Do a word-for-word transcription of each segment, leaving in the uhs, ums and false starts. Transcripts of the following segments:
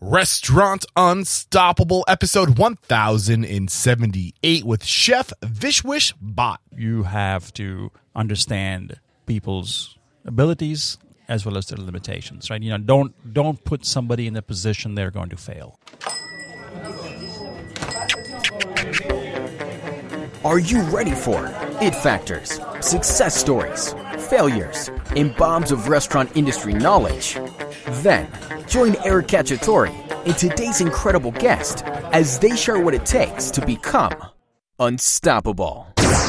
Restaurant Unstoppable, episode one thousand seventy-eight with Chef Vishwish Bhatt. You have to understand people's abilities as well as their limitations, right? You know, don't don't put somebody in a position they're going to fail. Are you ready for it factors, success stories, failures, and bombs of restaurant industry knowledge? Then, join Eric Cacciatore and today's incredible guest as they share what it takes to become unstoppable.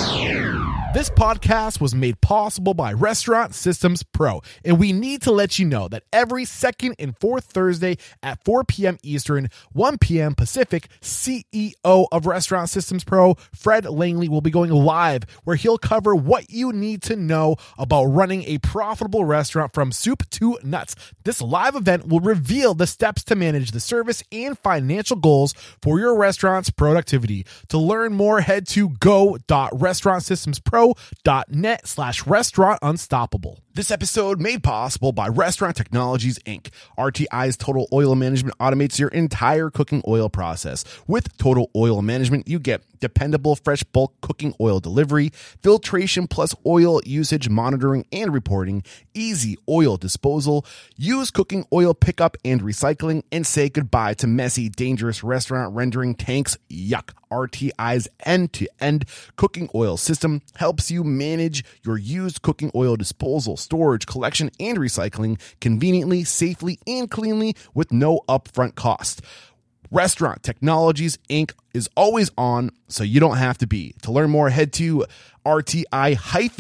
This podcast was made possible by Restaurant Systems Pro, and we need to let you know that every second and fourth Thursday at four p.m. Eastern, one p.m. Pacific, C E O of Restaurant Systems Pro, Fred Langley, will be going live, where he'll cover what you need to know about running a profitable restaurant from soup to nuts. This live event will reveal the steps to manage the service and financial goals for your restaurant's productivity. To learn more, head to go dot restaurant systems pro dot net slash restaurant unstoppable. This episode made possible by Restaurant Technologies, Incorporated. R T I's Total Oil Management automates your entire cooking oil process. With Total Oil Management, you get dependable fresh bulk cooking oil delivery, filtration plus oil usage monitoring and reporting, easy oil disposal, use cooking oil pickup and recycling, and say goodbye to messy, dangerous restaurant rendering tanks. Yuck. R T I's end-to-end cooking oil system helps you manage your used cooking oil disposal, storage, collection, and recycling conveniently, safely, and cleanly with no upfront cost. Restaurant Technologies, Incorporated is always on, so you don't have to be. To learn more, head to R T I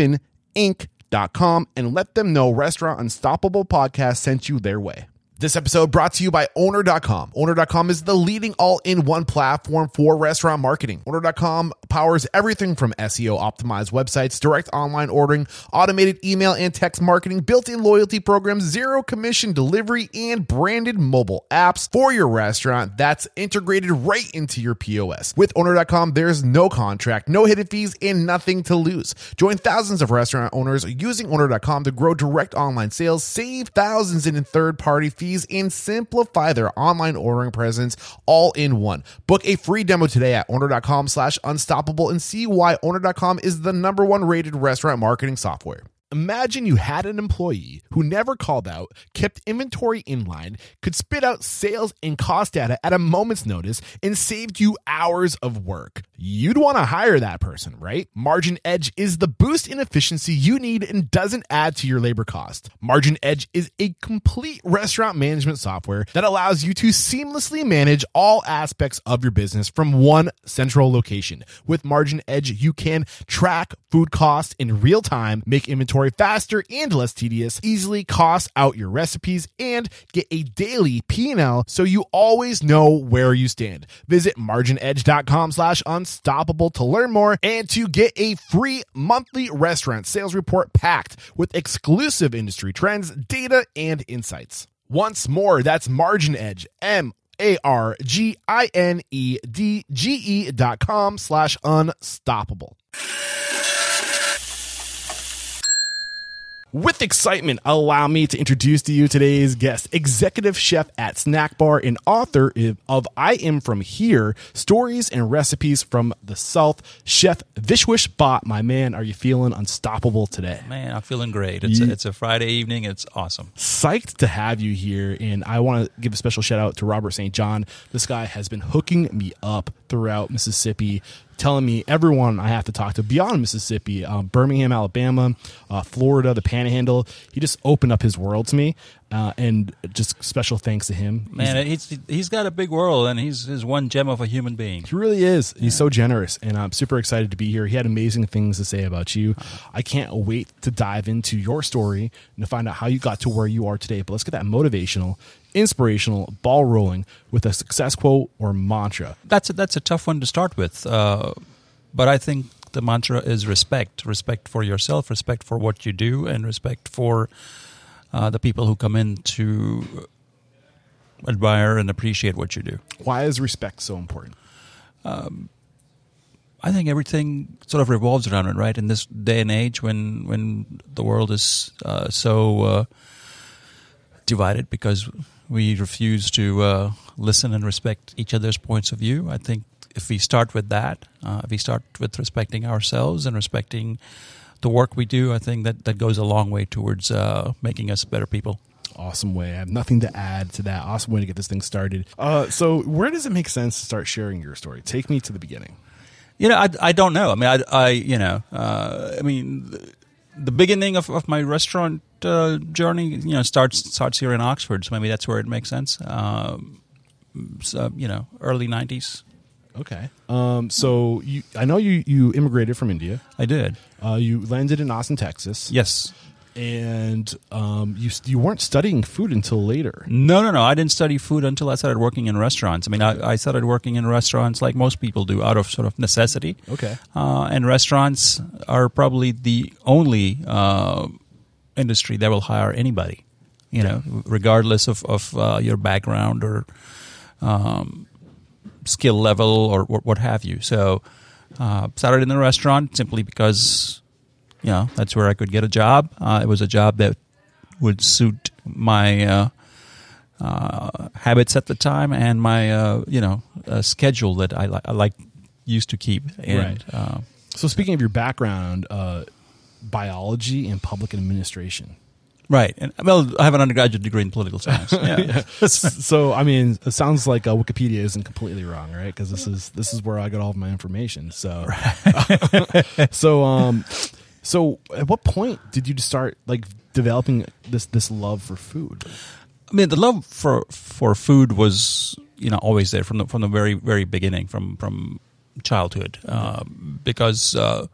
inc dot com and let them know Restaurant Unstoppable Podcast sent you their way. This episode brought to you by Owner dot com. Owner dot com is the leading all-in-one platform for restaurant marketing. Owner dot com powers everything from S E O-optimized websites, direct online ordering, automated email and text marketing, built-in loyalty programs, zero-commission delivery, and branded mobile apps for your restaurant that's integrated right into your P O S. With Owner dot com, there's no contract, no hidden fees, and nothing to lose. Join thousands of restaurant owners using Owner dot com to grow direct online sales, save thousands in third-party fees, and simplify their online ordering presence all in one. Book a free demo today at owner dot com slash unstoppable and see why Owner dot com is the number one rated restaurant marketing software. Imagine you had an employee who never called out, kept inventory in line, could spit out sales and cost data at a moment's notice, and saved you hours of work. You'd want to hire that person, right? Margin Edge is the boost in efficiency you need and doesn't add to your labor cost. Margin Edge is a complete restaurant management software that allows you to seamlessly manage all aspects of your business from one central location. With Margin Edge, you can track food costs in real time, make inventory faster and less tedious, easily cost out your recipes, and get a daily P and L so you always know where you stand. Visit margin edge dot com slash unstoppable to learn more and to get a free monthly restaurant sales report packed with exclusive industry trends, data, and insights. Once more, that's Margin Edge, M A R G I N E D G E dot com slash unstoppable. With excitement, allow me to introduce to you today's guest, executive chef at Snack Bar and author of I Am From Here, Stories and Recipes from the South, Chef Vishwish Bhatt. My man, are you feeling unstoppable today? Man, I'm feeling great. It's, you, a, it's a Friday evening. It's awesome. Psyched to have you here, and I want to give a special shout out to Robert Saint John. This guy has been hooking me up throughout Mississippi, telling me everyone I have to talk to beyond Mississippi, uh, Birmingham, Alabama, uh, Florida, the Panhandle. He just opened up his world to me, uh, and just special thanks to him. Man, he's, he's he's got a big world, and he's, he's one gem of a human being. He really is. He's yeah. so generous, and I'm super excited to be here. He had amazing things to say about you. I can't wait to dive into your story and to find out how you got to where you are today. But let's get that motivational, inspirational ball rolling with a success quote or mantra. That's a, that's a tough one to start with, uh, but I think the mantra is respect. Respect for yourself, respect for what you do, and respect for uh, the people who come in to admire and appreciate what you do. Why is respect so important? Um, I think everything sort of revolves around it, right? In this day and age when, when the world is uh, so uh, divided because we refuse to uh, listen and respect each other's points of view. I think if we start with that, uh, if we start with respecting ourselves and respecting the work we do, I think that, that goes a long way towards uh, making us better people. Awesome way. I have nothing to add to that. Awesome way to get this thing started. Uh, so where does it make sense to start sharing your story? Take me to the beginning. You know, I, I don't know. I mean, I, I you know, uh, I mean, the, the beginning of, of my restaurant uh, journey, you know, starts starts here in Oxford. So maybe that's where it makes sense. Um, so, you know, early nineties. Okay. Um, so you, I know you, you immigrated from India. I did. Uh, you landed in Austin, Texas. Yes. And um, you you weren't studying food until later. No, no, no. I didn't study food until I started working in restaurants. I mean, I, I started working in restaurants like most people do, out of sort of necessity. Okay. Uh, and restaurants are probably the only uh, industry that will hire anybody, you know, regardless of, of uh, your background or um, skill level or what, what have you. So uh, started in the restaurant simply because... You know, that's where I could get a job. Uh, it was a job that would suit my uh, uh, habits at the time and my, uh, you know, uh, schedule that I, li- I like used to keep. And, right. Uh, so speaking of your background, uh, biology and public administration. Right. And well, I have an undergraduate degree in political science. Yeah. Yeah. So, I mean, it sounds like uh, Wikipedia isn't completely wrong, right? Because this is this is where I got all of my information. So, so um. So, at what point did you start like developing this this love for food? I mean, the love for for food was, you know, always there from the from the very very beginning, from from childhood, uh, because uh,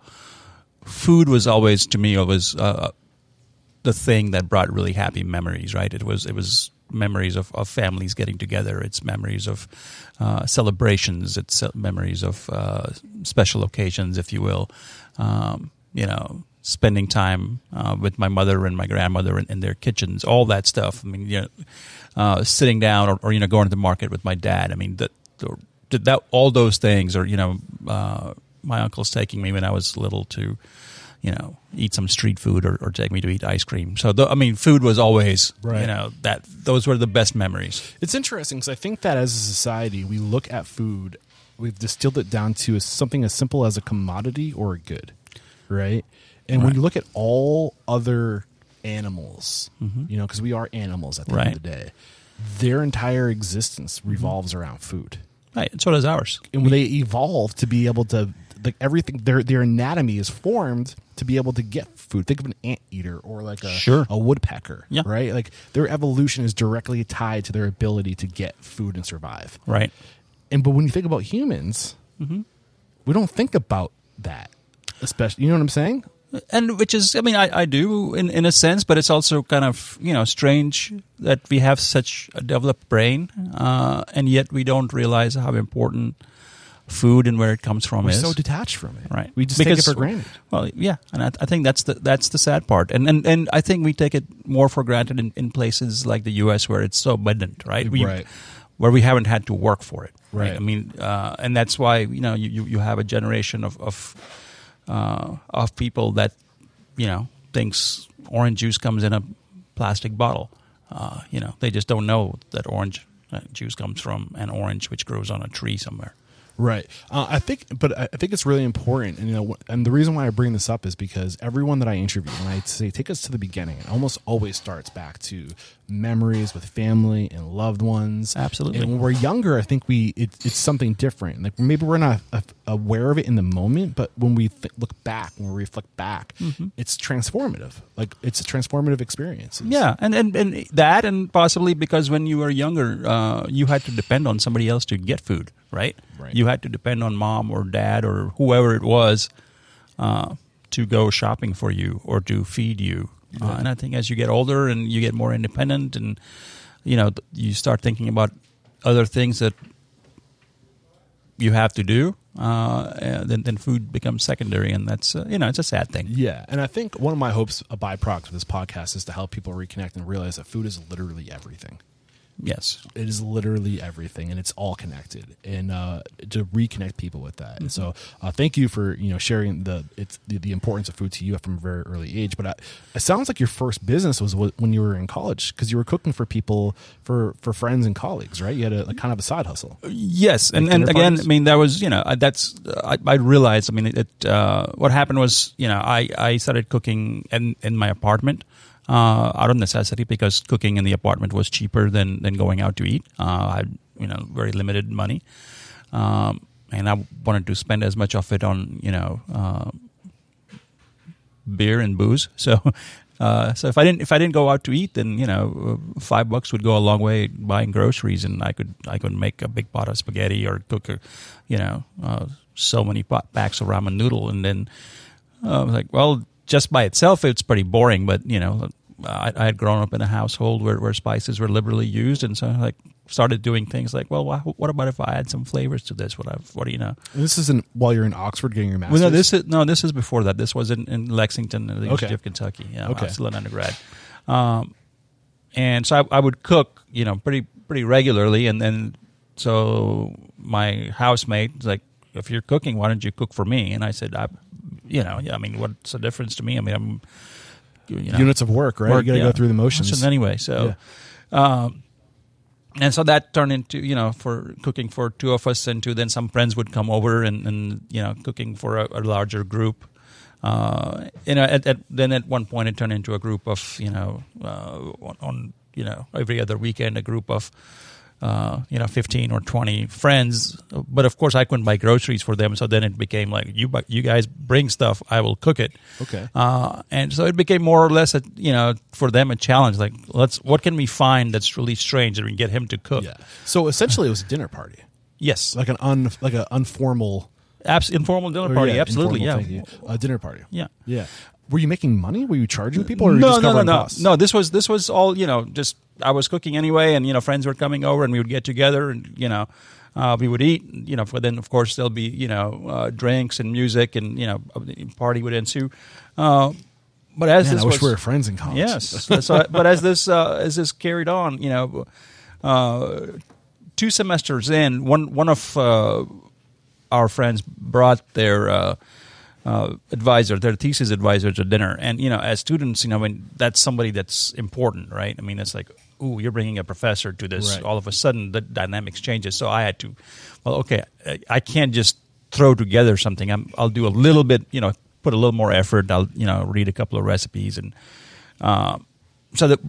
food was always to me always uh, the thing that brought really happy memories. Right? It was it was memories of, of families getting together. It's memories of uh, celebrations. It's memories of uh, special occasions, if you will. Um, you know, spending time uh, with my mother and my grandmother in, in their kitchens, all that stuff. I mean, you know, uh, sitting down or, or, you know, going to the market with my dad. I mean, that, that all those things, or, you know, uh, my uncle's taking me when I was little to, you know, eat some street food or, or take me to eat ice cream. So, the, I mean, food was always, right. you know, that those were the best memories. It's interesting because I think that as a society, we look at food, we've distilled it down to something as simple as a commodity or a good. Right. And right. when you look at all other animals, mm-hmm. you know, because we are animals at the right. end of the day, their entire existence revolves mm-hmm. around food. Right. And so does ours. And when they evolve to be able to, like everything, their their anatomy is formed to be able to get food. Think of an anteater or like a, sure. a woodpecker, yeah. right? Like their evolution is directly tied to their ability to get food and survive. Right. And but when you think about humans, mm-hmm. we don't think about that. Especially, you know what I'm saying? And which is, I mean, I, I do in, in a sense, but it's also kind of, you know, strange that we have such a developed brain, uh, and yet we don't realize how important food and where it comes from We're is. so detached from it. Right. We just because, take it for granted. Well, yeah. And I, I think that's the that's the sad part. And, and and I think we take it more for granted in, in places like the U S where it's so abundant, right? We, right. Where we haven't had to work for it. Right. Right. I mean, uh, and that's why, you know, you, you have a generation of, of Uh, of people that, you know, thinks orange juice comes in a plastic bottle. Uh, you know, they just don't know that orange uh, juice comes from an orange which grows on a tree somewhere. Right. Uh, I think, but I think it's really important, and you know, and the reason why I bring this up is because everyone that I interview, when I say take us to the beginning, it almost always starts back to memories with family and loved ones. Absolutely. And when we're younger, I think we it, it's something different. Like maybe we're not uh, aware of it in the moment, but when we th- look back, when we reflect back, mm-hmm. it's transformative. Like it's a transformative experience. Yeah, and, and and that, and possibly because when you were younger, uh, you had to depend on somebody else to get food. Right? Right. You had to depend on mom or dad or whoever it was uh, to go shopping for you or to feed you. Yeah. Uh, and I think as you get older and you get more independent and, you know, you start thinking about other things that you have to do, uh, then, then food becomes secondary. And that's, uh, you know, it's a sad thing. Yeah. And I think one of my hopes, a byproduct of this podcast, is to help people reconnect and realize that food is literally everything. Yes. It is literally everything, and it's all connected. And uh, to reconnect people with that. Mm-hmm. And so, uh, thank you for you know sharing the it's the, the importance of food to you from a very early age. But I, it sounds like your first business was when you were in college, because you were cooking for people, for, for friends and colleagues, right? You had a, a kind of a side hustle. Yes, like and and again, parties? I mean that was you know that's I, I realized. I mean it. Uh, what happened was you know I, I started cooking in in my apartment. Uh, out of necessity, because cooking in the apartment was cheaper than, than going out to eat. Uh, I had you know very limited money, um, and I wanted to spend as much of it on you know uh, beer and booze. So, uh, so if I didn't if I didn't go out to eat, then you know five bucks would go a long way buying groceries, and I could I could make a big pot of spaghetti or cook a, you know uh, so many pot packs of ramen noodle, and then uh, I was like, well, just by itself, it's pretty boring, but you know. I, I had grown up in a household where, where spices were liberally used, and so I like started doing things like, well, wh- what about if I add some flavors to this? What I, what do you know? And this isn't while you're in Oxford getting your master's? Well, no, this is no, this is before that. This was in, in Lexington, the University Okay. of Kentucky. You know, Okay. I was still an undergrad, um, and so I, I would cook, you know, pretty pretty regularly, and then so my housemate was like, if you're cooking, why don't you cook for me? And I said, I, you know, yeah, I mean, what's the difference to me? I mean, I'm You know, units of work, right? work, you got to yeah. go through the motions. Motions anyway. So, um, and so that turned into you know for cooking for two of us, and two then some friends would come over and, and you know cooking for a, a larger group. Uh, you know, at, at, then at one point it turned into a group of you know uh, on, on you know every other weekend a group of. Uh, you know, fifteen or twenty friends, but of course I couldn't buy groceries for them. So then it became like, you bu- you guys bring stuff, I will cook it. Okay. Uh, and so it became more or less, a, you know, for them a challenge. Like, let's, what can we find that's really strange that we can get him to cook? Yeah. So essentially, it was a dinner party, Yes, like an un, like an unformal, Abs- informal dinner or, party. yeah, Absolutely, yeah, informal, thank you. A dinner party. yeah. Yeah. Were you making money? Were you charging people, or were you No, just no, no, covering no, costs? no. This was this was all you know. Just I was cooking anyway, and you know, friends were coming over, and we would get together, and you know, uh, we would eat. You know, but then of course there'll be you know uh, drinks and music, and you know, a party would ensue. Uh, but as Man, this I wish was, we were friends in college. yes, so, but as this uh, as this carried on, you know, uh, two semesters in, one one of uh, our friends brought their. Uh, Uh, advisor, their thesis advisor to dinner. And, you know, as students, you know, I mean, that's somebody that's important, right? I mean, it's like, ooh, you're bringing a professor to this. Right. All of a sudden, the dynamics changes. So I had to, well, okay, I can't just throw together something. I'm, I'll do a little bit, you know, put a little more effort. I'll, you know, read a couple of recipes. And uh, so that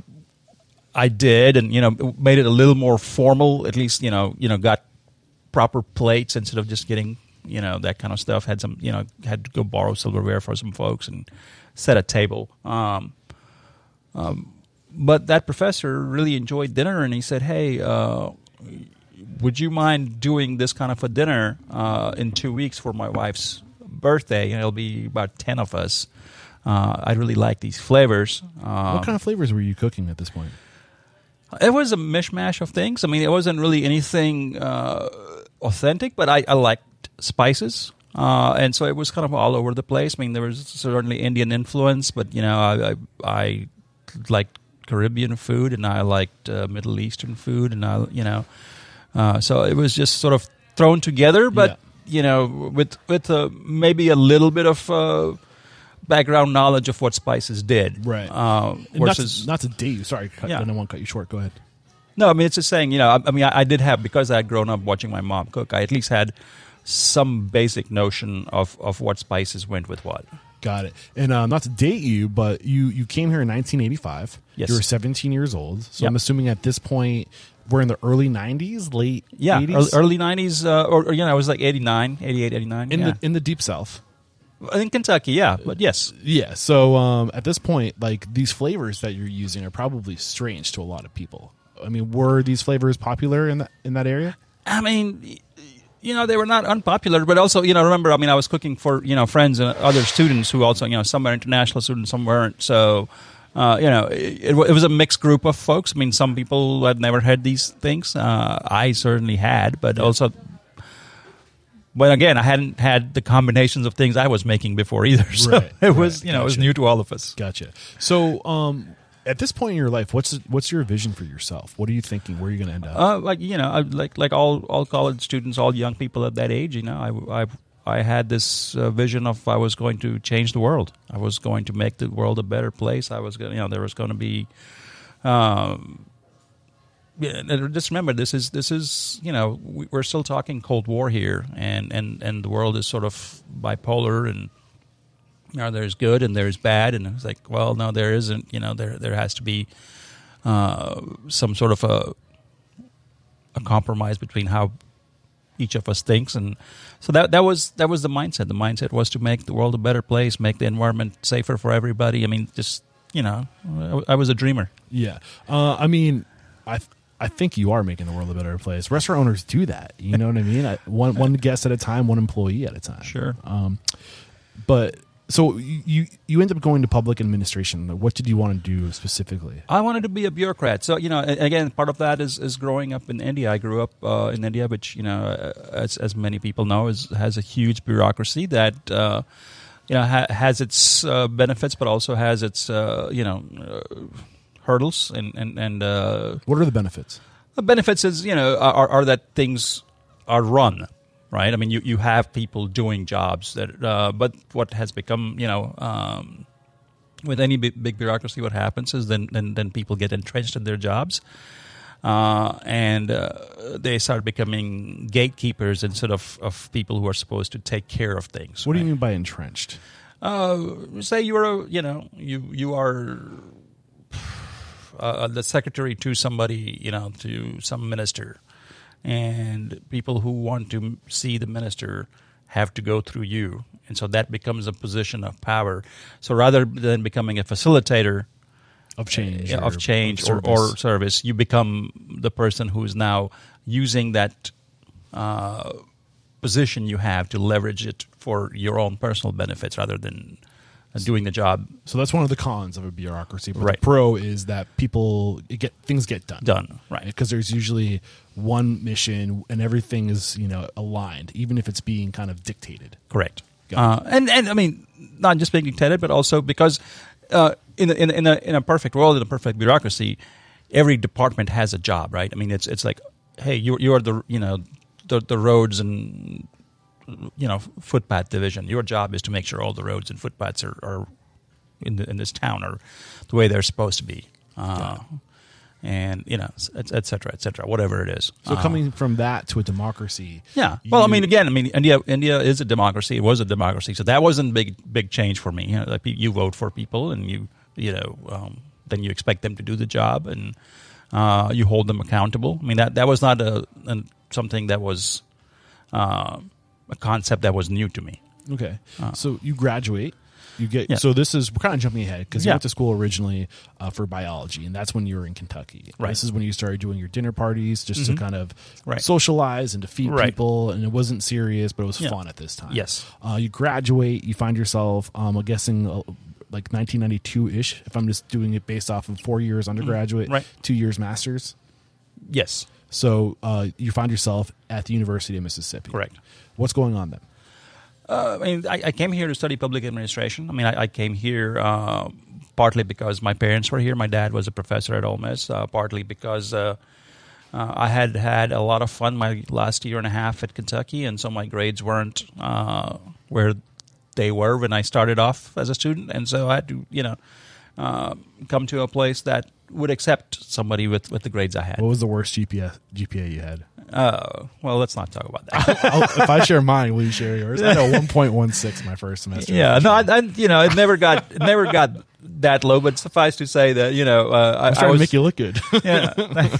I did, and, you know, made it a little more formal, at least, you know, you know, got proper plates instead of just getting you know, that kind of stuff. Had some, you know, had to go borrow silverware for some folks and set a table. Um, um, but that professor really enjoyed dinner, and he said, hey, uh, would you mind doing this kind of a dinner uh, in two weeks for my wife's birthday? And it'll be about ten of us. Uh, I really like these flavors. Um, What kind of flavors were you cooking at this point? It was a mishmash of things. I mean, it wasn't really anything uh, authentic, but I, I liked spices, uh, and so it was kind of all over the place. I mean, there was certainly Indian influence, but you know, I I, I liked Caribbean food, and I liked uh, Middle Eastern food, and I you know, uh, so it was just sort of thrown together. But Yeah. you know, with with uh, maybe a little bit of uh, background knowledge of what spices did, Right. Uh, And not, versus to, not to date you. Sorry, cut, Yeah. I didn't want to cut you short. Go ahead. no, I mean, it's just saying, you know, I, I mean, I, I did have, because I had grown up watching my mom cook, I at least had some basic notion of, of what spices went with what. Got it. And uh, not to date you, but you, you came here in nineteen eighty-five. Yes. You were seventeen years old. So Yep. I'm assuming at this point, we're in the early nineties, late Yeah, eighties? early, early nineties, uh, or, or, you know, I was like eighty-nine, eighty-eight, eighty-nine. in, yeah. the, in the deep South. In Kentucky, yeah, but yes. Yeah. So um, at this point, like these flavors that you're using are probably strange to a lot of people. I mean, were these flavors popular in that, in that area? I mean, you know, they were not unpopular, but also, you know, remember, I mean, I was cooking for, you know, friends and other students who also, you know, some were international students, some weren't. So, uh, you know, it, it was a mixed group of folks. I mean, some people had never had these things. Uh, I certainly had, but also, but again, I hadn't had the combinations of things I was making before either. So Right, it was, right, you know, it was gotcha. new to all of us. Gotcha. So um, At this point in your life, what's what's your vision for yourself? What are you thinking? Where are you going to end up? Uh, like you know, I, like like all, all college students, all young people at that age, you know, I I, I had this uh, vision of I was going to change the world. I was going to make the world a better place. I was going, you know, there was going to be. Um, yeah, just remember, this is this is you know we, we're still talking Cold War here, and, and, and the world is sort of bipolar and. You know, there's good and there's bad, and it's like, well, no, there isn't. You know, there there has to be uh, some sort of a a compromise between how each of us thinks, and so that that was that was the mindset. The mindset was to make the world a better place, make the environment safer for everybody. I mean, just you know, I, I was a dreamer. Yeah, uh, I mean, I. I think you are making the world a better place. Restaurant owners do that. You know what I mean? I, one one guest at a time, one employee at a time. Sure. Um, but. So you you end up going to public administration. What did you want to do specifically? I wanted to be a bureaucrat. So you know, again, part of that is, is growing up in India. I grew up uh, in India, which you know, as as many people know, is has a huge bureaucracy that uh, you know ha- has its uh, benefits, but also has its uh, you know uh, hurdles. And and and uh, what are the benefits? The benefits is you know are, are that things are run. Right, I mean, you, you have people doing jobs that, uh, but what has become, you know, um, with any big, big bureaucracy, what happens is then then, then people get entrenched in their jobs, uh, and uh, they start becoming gatekeepers instead of, of people who are supposed to take care of things. What right? do you mean by entrenched? Uh, say you are, a, you know, you you are uh, the secretary to somebody, you know, to some minister. And people who want to see the minister have to go through you. And so that becomes a position of power. So rather than becoming a facilitator of change, uh, or, of change of or, or service, you become the person who is now using that uh, position you have to leverage it for your own personal benefits rather than doing the job. So that's one of the cons of a bureaucracy. But right. the pro is that people get things get done. Done, right? Because there's usually one mission and everything is you know aligned, even if it's being kind of dictated. Correct. Uh, and and I mean, not just being dictated, but also because uh, in a, in a, in a in a perfect world, in a perfect bureaucracy, every department has a job, right? I mean, it's it's like, hey, you you are the you know the the roads and you know footpath division. Your job is to make sure all the roads and footpaths are, are in the, in this town are the way they're supposed to be, uh, yeah. and you know, et, et cetera, et cetera, whatever it is. So uh, coming from that to a democracy, yeah. Well, you, I mean, again, I mean, India India is a democracy. It was a democracy, so that wasn't big big change for me. You know, like you vote for people, and you you know, um, then you expect them to do the job, and uh, you hold them accountable. I mean, that that was not a, a something that was. Uh, a concept that was new to me. Okay. Uh, so you graduate, you get, yeah. so this is, we're kind of jumping ahead because you yeah. went to school originally uh, for biology, and that's when you were in Kentucky. Right. This is when you started doing your dinner parties just mm-hmm. to kind of right. socialize and to feed right. people, and it wasn't serious, but it was yeah. fun at this time. Yes. Uh, you graduate, you find yourself, um, I'm guessing, uh, like nineteen ninety-two-ish, if I'm just doing it based off of four years undergraduate, right. two years master's. Yes. So uh, you find yourself at the University of Mississippi. Correct. What's going on then? Uh, I mean, I, I came here to study public administration. I mean, I, I came here uh, partly because my parents were here. My dad was a professor at Ole Miss. Uh, partly because uh, uh, I had had a lot of fun my last year and a half at Kentucky, and so my grades weren't uh, where they were when I started off as a student, and so I had to, you know, uh, come to a place that would accept somebody with, with the grades I had. What was the worst G P A, G P A you had? Uh, well, let's not talk about that. I'll, if I share mine, will you share yours? I know one point one six my first semester. Yeah, no, I, I, you know, it never got, it never got that low. But suffice to say that you know, uh, I, I was trying I was, to make you look good. yeah,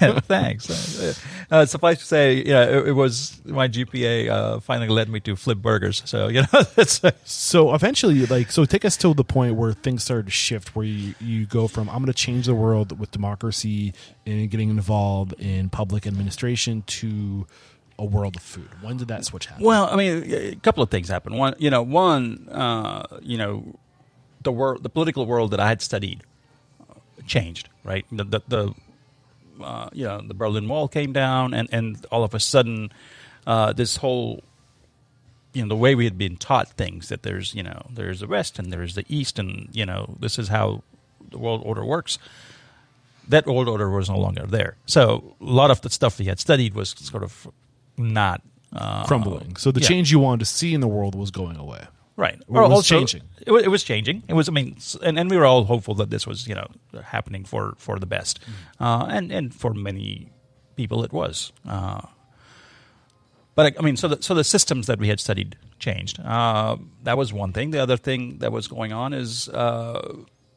thanks. Uh, suffice to say, you know, it, it was my G P A uh, finally led me to flip burgers. So you know, it's, so eventually, like, so take us to the point where things started to shift, where you you go from I'm going to change the world with democracy and getting involved in public administration to a world of food. When did that switch happen? Well, I mean, a couple of things happened. One, you know, one, uh, you know, the world, the political world that I had studied changed, right? The, the, the uh, you know, the Berlin Wall came down, and, and all of a sudden, uh, this whole, you know, the way we had been taught things, that there's, you know, there's the West and there's the East, and, you know, this is how the world order works, that world order was no longer there. So a lot of the stuff we had studied was sort of not uh, crumbling. So the yeah. change you wanted to see in the world was going away. Right. Or it was also, changing. It was, it was changing. It was, I mean, and, and we were all hopeful that this was, you know, happening for, for the best. Mm-hmm. Uh, and, and for many people it was. Uh, but, I mean, so the, so the systems that we had studied changed. Uh, that was one thing. The other thing that was going on is uh,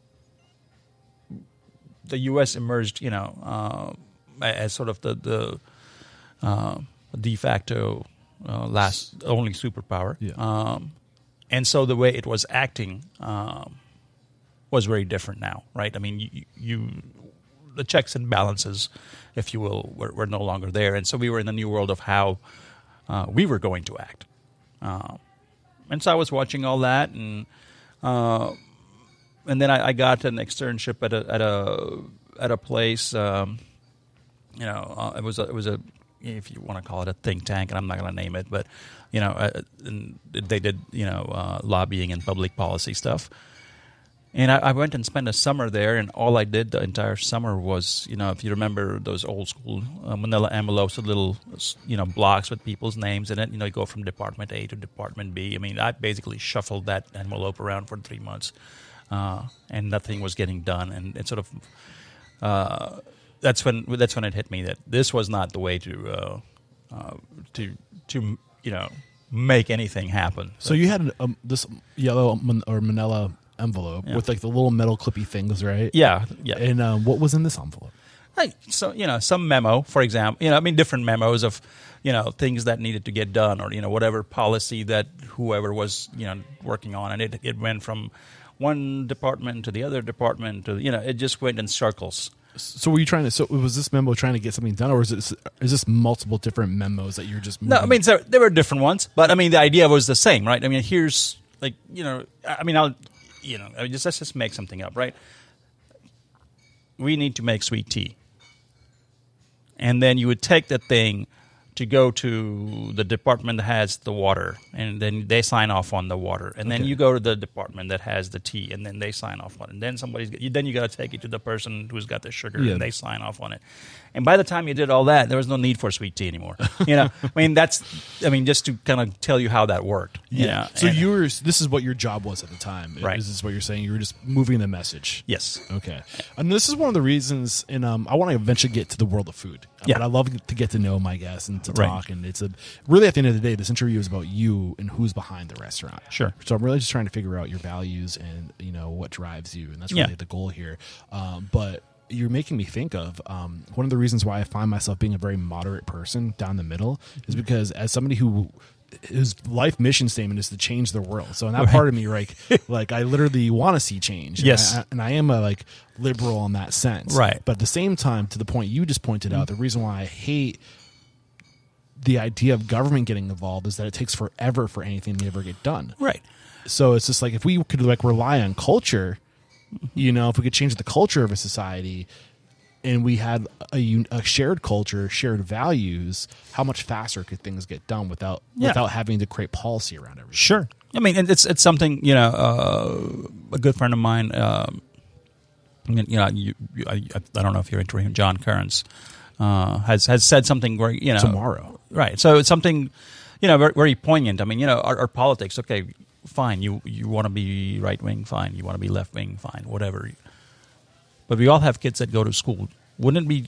the U S emerged, you know, uh, as sort of the, the uh, de facto uh, last only superpower. Yeah. Um, And so the way it was acting um, was very different now, right? I mean, you, you the checks and balances, if you will, were, were no longer there. And so we were in the new world of how uh, we were going to act. Uh, and so I was watching all that, and uh, and then I, I got an externship at a at a at a place. Um, you know, uh, it was a, it was a if you want to call it a think tank, and I'm not going to name it, but you know, uh, and they did you know uh, lobbying and public policy stuff. And I, I went and spent a summer there, and all I did the entire summer was, you know, if you remember those old school uh, manila envelopes with little, you know, blocks with people's names in it. You know, you go from Department A to Department B. I mean, I basically shuffled that envelope around for three months, uh, and nothing was getting done. And it sort of uh, that's when that's when it hit me that this was not the way to uh, uh, to to you know make anything happen. So, so you had um, this yellow man- or manila envelope yeah. with like the little metal clippy things, right? Yeah, yeah. And um, what was in this envelope? Like, so you know, some memo, for example. You know, I mean, different memos of you know things that needed to get done, or you know, whatever policy that whoever was you know working on, and it it went from one department to the other department to you know, it just went in circles. So were you trying to? So was this memo trying to get something done, or is it is this multiple different memos that you're just? Moving? No, I mean so there were different ones, but I mean the idea was the same, right? I mean, here's like you know, I mean, I'll. You know, I mean, just let's just make something up, right? We need to make sweet tea, and then you would take that thing to go to the department that has the water, and then they sign off on the water, and then okay. you go to the department that has the tea, and then they sign off on it, and then somebody's then you got to take it to the person who's got the sugar, yeah. and they sign off on it. And by the time you did all that, there was no need for sweet tea anymore. You know, I mean that's, I mean just to kind of tell you how that worked. You yeah. know? So and, you were. This is what your job was at the time. Right. Is this what you're saying? You were just moving the message. Yes. Okay. And this is one of the reasons. And um, I want to eventually get to the world of food. Yeah. But I love to get to know my guests and to Right. talk. And it's a really at the end of the day, this interview is about you and who's behind the restaurant. Sure. So I'm really just trying to figure out your values and you know what drives you, and that's really Yeah. the goal here. Um, but you're making me think of um, one of the reasons why I find myself being a very moderate person down the middle is because as somebody who whose life mission statement is to change the world. So in that Right. part of me, like, like I literally want to see change. And Yes. I, and I am a like liberal in that sense. Right. But at the same time, to the point you just pointed out, the reason why I hate the idea of government getting involved is that it takes forever for anything to ever get done. Right. So it's just like if we could like rely on culture, you know, if we could change the culture of a society and we had a, un- a shared culture, shared values, how much faster could things get done without Yeah. without having to create policy around everything? Sure. I mean, and it's it's something you know. Uh, a good friend of mine, um, you know, you, you, I, I don't know if you're into him, John Kearns, uh, has has said something where you know Tomorrow, right? So it's something you know very, very poignant. I mean, you know, our, our politics. Okay, fine. You you want to be right wing, fine. You want to be left wing, fine. Whatever. But we all have kids that go to school. Wouldn't it be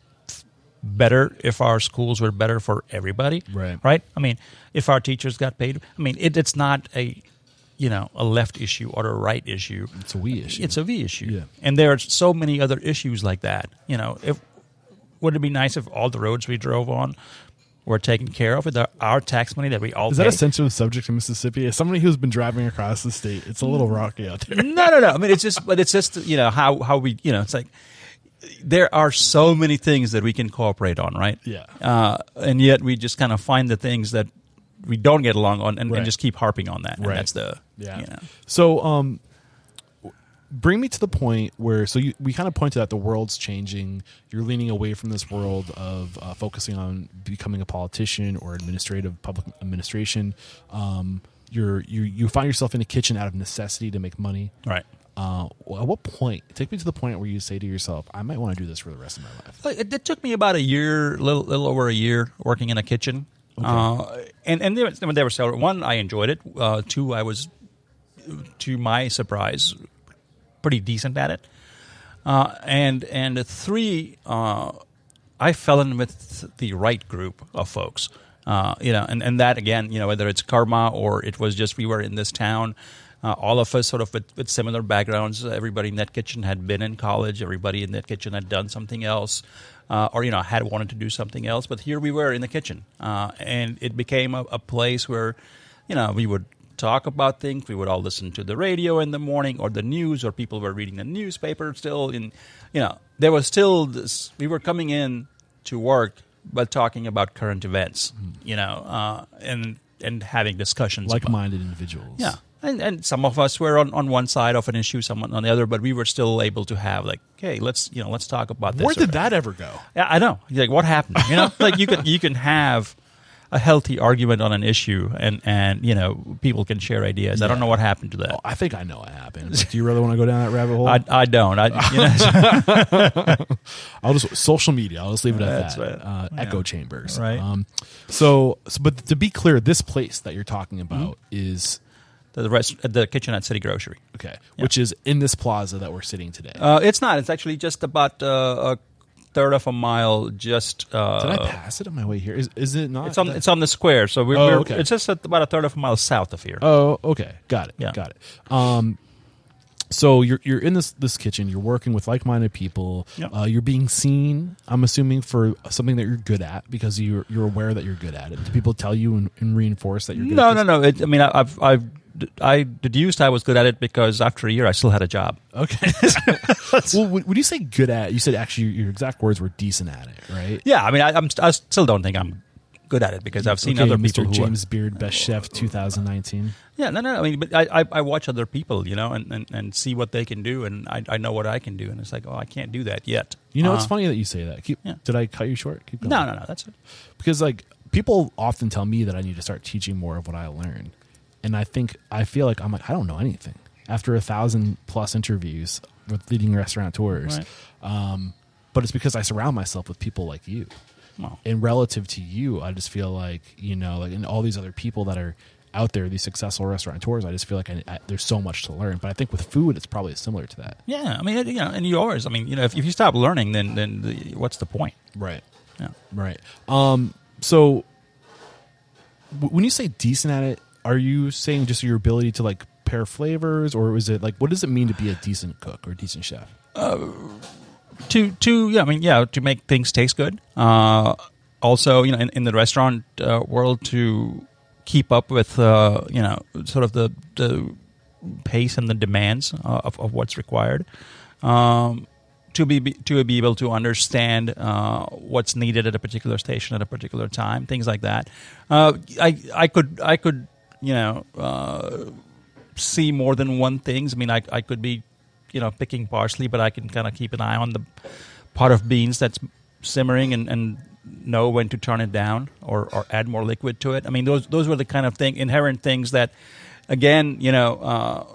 better if our schools were better for everybody? Right. Right? I mean, if our teachers got paid. I mean, it, it's not a, you know, a left issue or a right issue. it's a we issue. It's a we issue. Yeah. And there are so many other issues like that. You know, if would it be nice if all the roads we drove on were taken care of with our, our tax money that we all Is pay? that a sensitive subject in Mississippi? As somebody who's been driving across the state, it's a little rocky out there. No, no, no. I mean, it's just, but it's just, you know, how, how we, you know, it's like, there are so many things that we can cooperate on, right? Yeah. Uh, and yet we just kind of find the things that we don't get along on and, Right. and just keep harping on that. And Right. that's the, Yeah. you know. So, um, bring me to the point where, so you, we kind of pointed out the world's changing. You're leaning away from this world of uh, focusing on becoming a politician or administrative public administration. Um, you're, you, you find yourself in a kitchen out of necessity to make money. Right. Uh, at what point? Take me to the point where you say to yourself, "I might want to do this for the rest of my life." It, it took me about a year, little little over a year, working in a kitchen. Okay. Uh, and and there, there were several. One, I enjoyed it. Uh, two, I was, to my surprise, pretty decent at it. Uh, and and three, uh, I fell in with the right group of folks. Uh, you know, and, and that again, you know, whether it's karma or it was just we were in this town. Uh, all of us sort of with, with similar backgrounds. Everybody in that kitchen had been in college. Everybody in that kitchen had done something else, uh, or you know had wanted to do something else. But here we were in the kitchen, uh, and it became a, a place where, you know, we would talk about things. We would all listen to the radio in the morning or the news, or people were reading the newspaper still. In you know, there was still this. We were coming in to work, but talking about current events. Mm. You know, uh, and and having discussions, like-minded about, individuals. Yeah. And, and some of us were on, on one side of an issue, someone on the other, but we were still able to have like, hey, let's you know, let's talk about this. Where did that ever go? Yeah, I know. Like, what happened? You know, like you can you can have a healthy argument on an issue, and, and you know, people can share ideas. Yeah. I don't know what happened to that. Oh, I think I know what happened. But do you really want to go down that rabbit hole? I, I don't. I, you know. I'll just social media. I'll just leave it at That's that. Right. Uh, yeah. Echo chambers. Right. Um, so, so, but to be clear, this place that you're talking about mm-hmm. is. The rest, the kitchen at City Grocery. Okay. Yeah. Which is in this plaza that we're sitting today. Uh, it's not. It's actually just about uh, a third of a mile just... Uh, Did I pass it on my way here? Is is it not? It's on, that? it's on the square, so we're, oh, we're okay. it's just about a third of a mile south of here. Oh, okay. Got it. Yeah. Got it. Um, so you're you're in this this kitchen. You're working with like-minded people. Yep. Uh, you're being seen, I'm assuming, for something that you're good at because you're you're aware that you're good at it. Do people tell you and, and reinforce that you're good no, at this? No, no, no. I mean, I, I've... I've I deduced I was good at it because after a year I still had a job. Okay. Well, when you say good at, you said actually your exact words were decent at it, right? Yeah, I mean, I, I'm, I still don't think I'm good at it because I've seen okay, other Mister people who James are, Beard, Best Chef twenty nineteen. Yeah, no, no. I mean, but I, I, I watch other people, you know, and, and, and see what they can do, and I, I know what I can do, and it's like, oh, I can't do that yet. You know, uh, it's funny that you say that. Keep, yeah. Did I cut you short? Keep going. No, no, no. That's it. Because like people often tell me that I need to start teaching more of what I learn. And I think, I feel like I'm like, I don't know anything. After a thousand plus interviews with leading restaurateurs. Right. Um, but it's because I surround myself with people like you. Well. And relative to you, I just feel like, you know, like, and all these other people that are out there, these successful restaurateurs, I just feel like I, I, there's so much to learn. But I think with food, it's probably similar to that. Yeah. I mean, you know, and you always, I mean, you know, if, if you stop learning, then, then the, what's the point? Right. Yeah. Right. Um, so w- when you say decent at it, are you saying just your ability to like pair flavors, or is it like what does it mean to be a decent cook or a decent chef? Uh, to to yeah, I mean yeah, to make things taste good. Uh, also, you know, in, in the restaurant uh, world, to keep up with uh, you know sort of the the pace and the demands uh, of, of what's required. Um, to be to be able to understand uh, what's needed at a particular station at a particular time, things like that. Uh, I I could I could. you know, uh, see more than one things. I mean, I I could be, you know, picking parsley, but I can kind of keep an eye on the pot of beans that's simmering and, and know when to turn it down or, or add more liquid to it. I mean, those those were the kind of thing, inherent things that, again, you know, uh,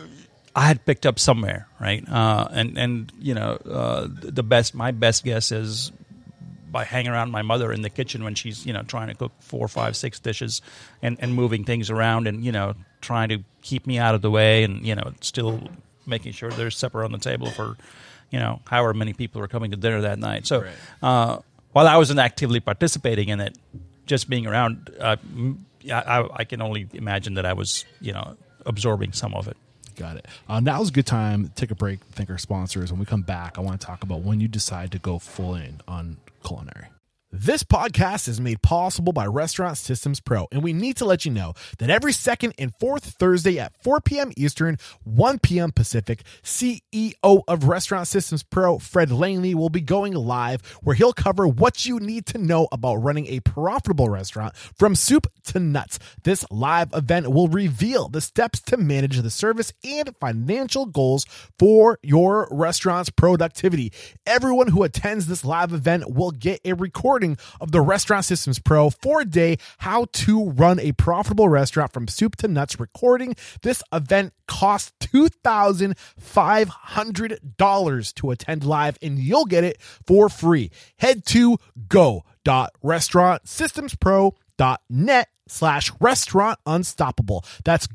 I had picked up somewhere, right? Uh, and, and, you know, uh, the best, my best guess is by hanging around my mother in the kitchen when she's, you know, trying to cook four, five, six dishes and, and moving things around and, you know, trying to keep me out of the way and, you know, still making sure there's supper on the table for, you know, however many people are coming to dinner that night. So right. uh, while I wasn't actively participating in it, just being around, uh, I, I can only imagine that I was, you know, absorbing some of it. Got it. Uh, now's a good time to take a break, thank our sponsors. When we come back, I want to talk about when you decide to go full in on culinary. This podcast is made possible by Restaurant Systems Pro, and we need to let you know that every second and fourth Thursday at four p.m. Eastern, one p.m. Pacific, C E O of Restaurant Systems Pro, Fred Langley, will be going live where he'll cover what you need to know about running a profitable restaurant from soup to nuts. This live event will reveal the steps to manage the service and financial goals for your restaurant's productivity. Everyone who attends this live event will get a recording recording of the Restaurant Systems Pro four-day How to Run a Profitable Restaurant from Soup to Nuts recording. This event costs two thousand five hundred dollars to attend live, and you'll get it for free. Head to go.restaurantsystemspro.net slash restaurant unstoppable. That's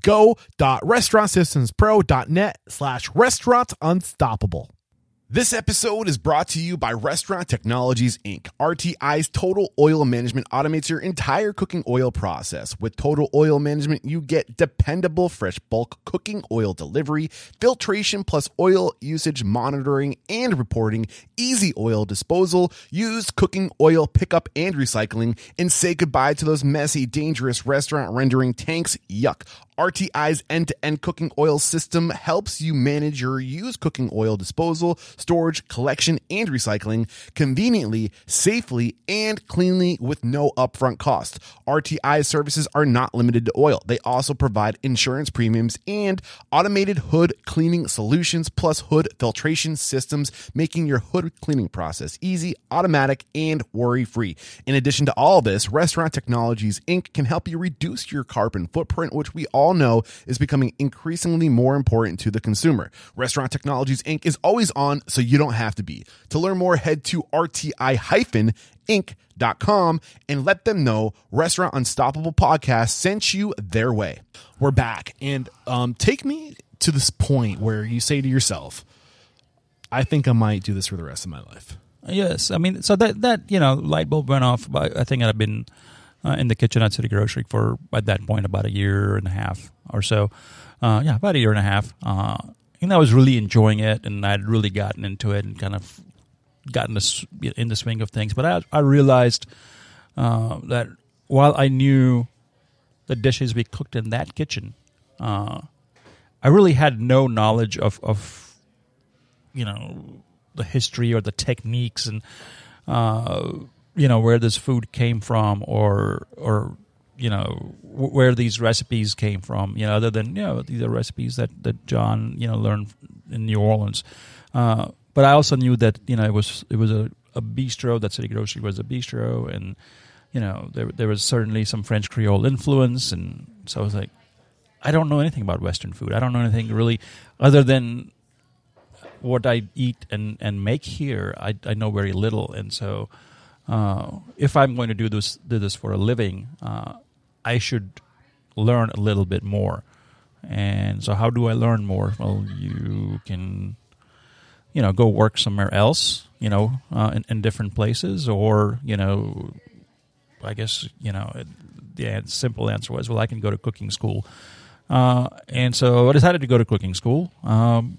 go.restaurantsystemspro.net slash restaurant unstoppable. This episode is brought to you by Restaurant Technologies, Incorporated. R T I's Total Oil Management automates your entire cooking oil process. With Total Oil Management, you get dependable fresh bulk cooking oil delivery, filtration plus oil usage monitoring and reporting, easy oil disposal, used cooking oil pickup and recycling, and say goodbye to those messy, dangerous restaurant rendering tanks. Yuck. R T I's end-to-end cooking oil system helps you manage your used cooking oil disposal, storage, collection, and recycling conveniently, safely, and cleanly with no upfront cost. R T I's services are not limited to oil. They also provide insurance premiums and automated hood cleaning solutions plus hood filtration systems, making your hood cleaning process easy, automatic, and worry-free. In addition to all this, Restaurant Technologies, Incorporated can help you reduce your carbon footprint, which we all know is becoming increasingly more important to the consumer. Restaurant Technologies, Incorporated is always on, so you don't have to be. To learn more, head to R T I inc dot com and let them know Restaurant Unstoppable Podcast sent you their way. We're back, and um, take me to this point where you say to yourself, I think I might do this for the rest of my life. Yes, I mean, so that, that you know, light bulb went off. By, I think I'd been uh, in the kitchen at City Grocery for, at that point, about a year and a half or so. Uh, yeah, about a year and a half. Uh, and I was really enjoying it, and I'd really gotten into it and kind of gotten this, in the swing of things. But I, I realized uh, that while I knew the dishes we cooked in that kitchen, uh, I really had no knowledge of, of, you know, the history or the techniques and, uh, you know, where this food came from or, or you know, w- where these recipes came from, you know, other than, you know, these are recipes that, that John, you know, learned in New Orleans. Uh, but I also knew that, you know, it was it was a, a bistro, that City Grocery was a bistro, and, you know, there there was certainly some French Creole influence, and so I was like, I don't know anything about Western food. I don't know anything really other than what I eat and, and make here. I, I know very little, and so uh, if I'm going to do this do this for a living, uh, I should learn a little bit more. And so, how do I learn more? Well, you can, you know, go work somewhere else, you know, uh, in, in different places, or, you know, I guess, you know, the simple answer was, well, I can go to cooking school. Uh, and so I decided to go to cooking school. Um,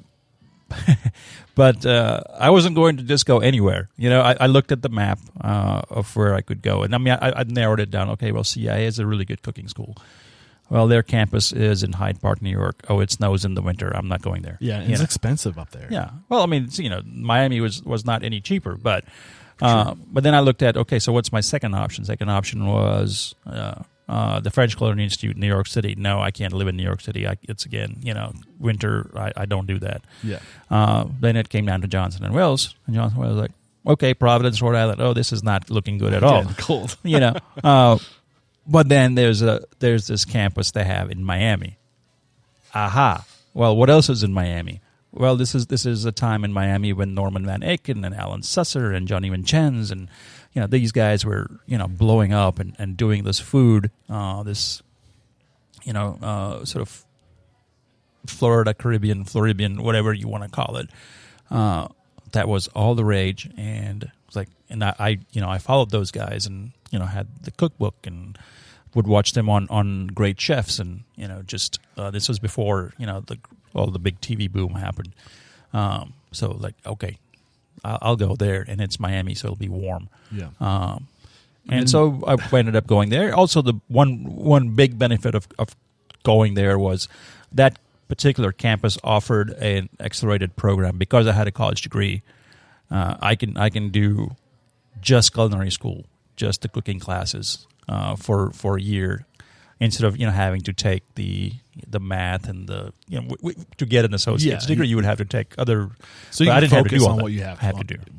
but uh, I wasn't going to just go anywhere. You know, I, I looked at the map uh, of where I could go. And I mean, I, I narrowed it down. Okay, well, C I A is a really good cooking school. Well, their campus is in Hyde Park, New York. Oh, it snows in the winter. I'm not going there. Yeah, it's know? expensive up there. Yeah. Well, I mean, you know, Miami was, was not any cheaper. But uh, but then I looked at, okay, so what's my second option? Second option was uh, uh, the French Culinary Institute in New York City. No, I can't live in New York City. I, it's, again, you know, winter. I, I don't do that. Yeah. Uh, then it came down to Johnson and Wales. And Johnson and Wales was like, okay, Providence, Rhode Island. Oh, this is not looking good at all. Again, cold. You know. Uh, But then there's a there's this campus they have in Miami. Aha. Well, what else is in Miami? Well, this is this is a time in Miami when Norman Van Aken and Alan Susser and Johnny Vincennes and, you know, these guys were, you know, blowing up and, and doing this food, uh, this, you know, uh, sort of Florida, Caribbean, Floridian, whatever you want to call it. Uh, that was all the rage, and it was like, and I, I, you know, I followed those guys and, you know, had the cookbook and would watch them on, on Great Chefs, and, you know, just uh, this was before, you know, the all the big T V boom happened. Um, so like, okay, I'll, I'll go there, and it's Miami, so it'll be warm. Yeah. Um, and mm. so I ended up going there. Also, the one one big benefit of, of going there was that particular campus offered an accelerated program because I had a college degree. Uh, I can I can do just culinary school, just the cooking classes uh, for for a year, instead of, you know, having to take the the math and the, you know, w- w- to get an associate's yeah, degree, you, you would have to take other. So you I can didn't have to focus do all on that. what you have, have on, to do. Right. So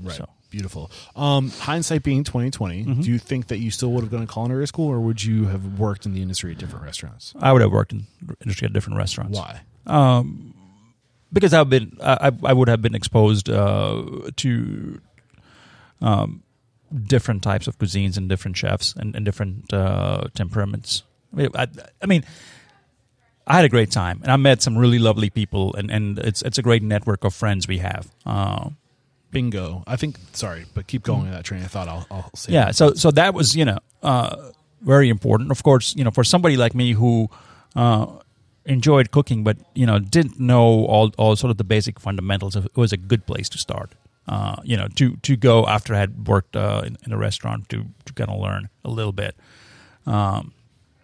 Beautiful. Um, hindsight being twenty twenty, Mm-hmm. do you think that you still would have gone to culinary school, or would you have worked in the industry at different restaurants? I would have worked in the industry at different restaurants. Why? Um, because I've been, I, I would have been exposed uh, to um, different types of cuisines and different chefs and, and different uh, temperaments. I mean, I, I mean, I had a great time, and I met some really lovely people, and, and it's it's a great network of friends we have. Uh, Bingo. I think, sorry, but keep going in that train of thought. I'll, I'll say yeah, that. so so that was, you know, uh, very important. Of course, you know, for somebody like me who uh, enjoyed cooking, but, you know, didn't know all, all sort of the basic fundamentals, of, it was a good place to start. Uh, you know, to, to go after I had worked uh, in, in a restaurant to, to kind of learn a little bit. Um,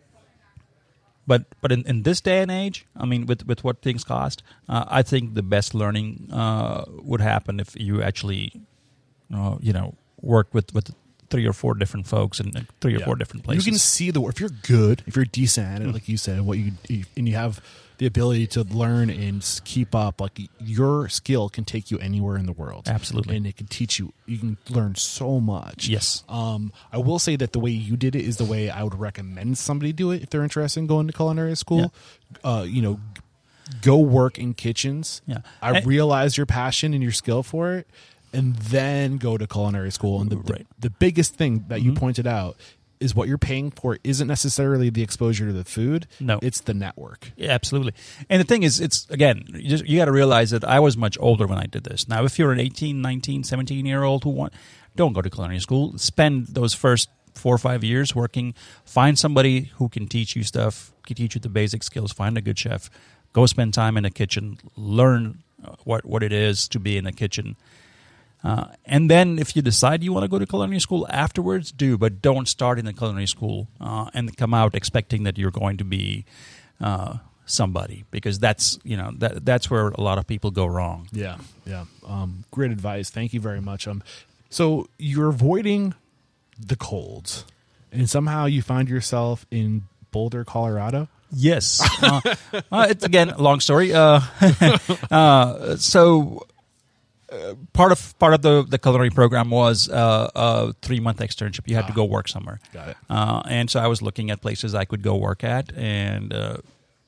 but but in, in this day and age, I mean, with, with what things cost, uh, I think the best learning uh, would happen if you actually, uh, you know, work with, with three or four different folks in three or Yeah. four different places. You can see the if you're good, if you're decent at it, like you said, what you and you have the ability to learn and s- keep up, like your skill can take you anywhere in the world. Absolutely. And it can teach you. You can learn so much. Yes. Um, I will say that the way you did it is the way I would recommend somebody do it if they're interested in going to culinary school. Uh, you know, go work in kitchens. Yeah. I And- realize your passion and your skill for it, and then go to culinary school. And the the, Right. the biggest thing that you pointed out is what you're paying for isn't necessarily the exposure to the food. No. It's the network. Yeah, absolutely. And the thing is, it's, again, you, just, you got to realize that I was much older when I did this. Now, if you're an eighteen, nineteen, seventeen-year-old who want, don't go to culinary school. Spend those first four or five years working. Find somebody who can teach you stuff, can teach you the basic skills. Find a good chef. Go spend time in a kitchen. Learn uh, what, what it is to be in a kitchen. Uh, and then if you decide you want to go to culinary school afterwards, do, but don't start in the culinary school uh, and come out expecting that you're going to be uh, somebody, because that's, you know, that that's where a lot of people go wrong. Yeah, yeah. Um, great advice. Thank you very much. Um, so you're avoiding the colds, and somehow you find yourself in Boulder, Colorado. Yes. uh, uh, it's, again, a long story. Uh, uh, so... Uh, part of part of the, the culinary program was uh, a three month externship. You had to go work somewhere. Got it. Uh, and so I was looking at places I could go work at, and uh,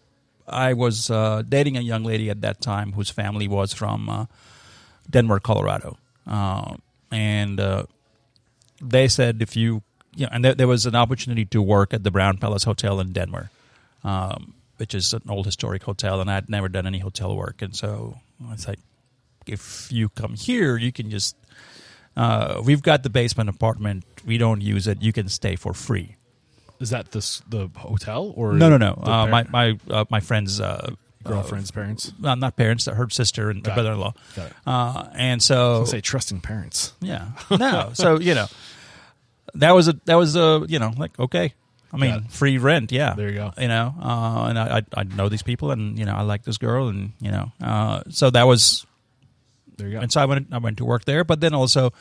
I was uh, dating a young lady at that time whose family was from uh, Denver, Colorado, uh, and uh, they said if you, you know, and there, there was an opportunity to work at the Brown Palace Hotel in Denver, um, which is an old historic hotel, and I'd never done any hotel work, and so I was like, if you come here, you can just, uh, we've got the basement apartment. We don't use it. You can stay for free. Is that the the hotel or No, no, no. the Uh, my par- my uh, my friend's uh, girlfriend's parents? uh, not parents, her sister and Got it. brother-in-law. Got it. Uh, and I so, was gonna say trusting parents. yeah, no. So you know, that was a that was a you know like okay. I mean, Got it. free rent, yeah. There you go. You know, uh, and I, I I know these people, and you know, I like this girl, and you know, uh, so that was. There you go. And so I went. I went to work there, but then also,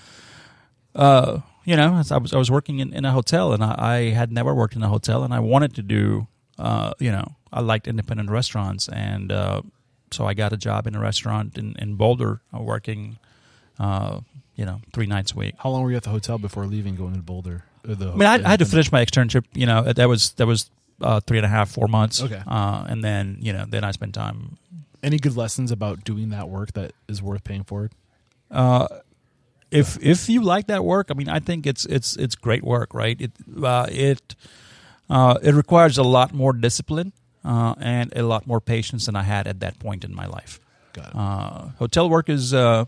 uh, you know, I was I was working in, in a hotel, and I, I had never worked in a hotel, and I wanted to do, uh, you know, I liked independent restaurants, and uh, so I got a job in a restaurant in, in Boulder, uh, working, uh, you know, three nights a week. How long were you at the hotel before leaving, going to Boulder? Or the I mean, I, I had to finish my externship. You know, that was that was uh, three and a half, four months. Okay. uh, and then you know, then I spent time. Any good lessons about doing that work that is worth paying for it? Uh, if if you like that work, I mean, I think it's it's it's great work, right? It uh, it uh, it requires a lot more discipline uh, and a lot more patience than I had at that point in my life. Got it. Uh, hotel work is uh,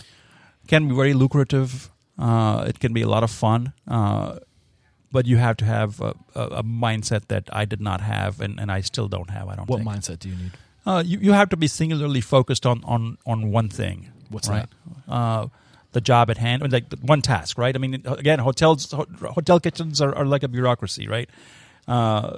can be very lucrative. Uh, it can be a lot of fun, uh, but you have to have a, a, a mindset that I did not have, and, and I still don't have. I don't. What think. mindset do you need? Uh, you, you have to be singularly focused on, on, on one thing. What's right? Uh, the job at hand, like the one task, right? I mean, again, hotels, ho- hotel kitchens are, are like a bureaucracy, right? Uh,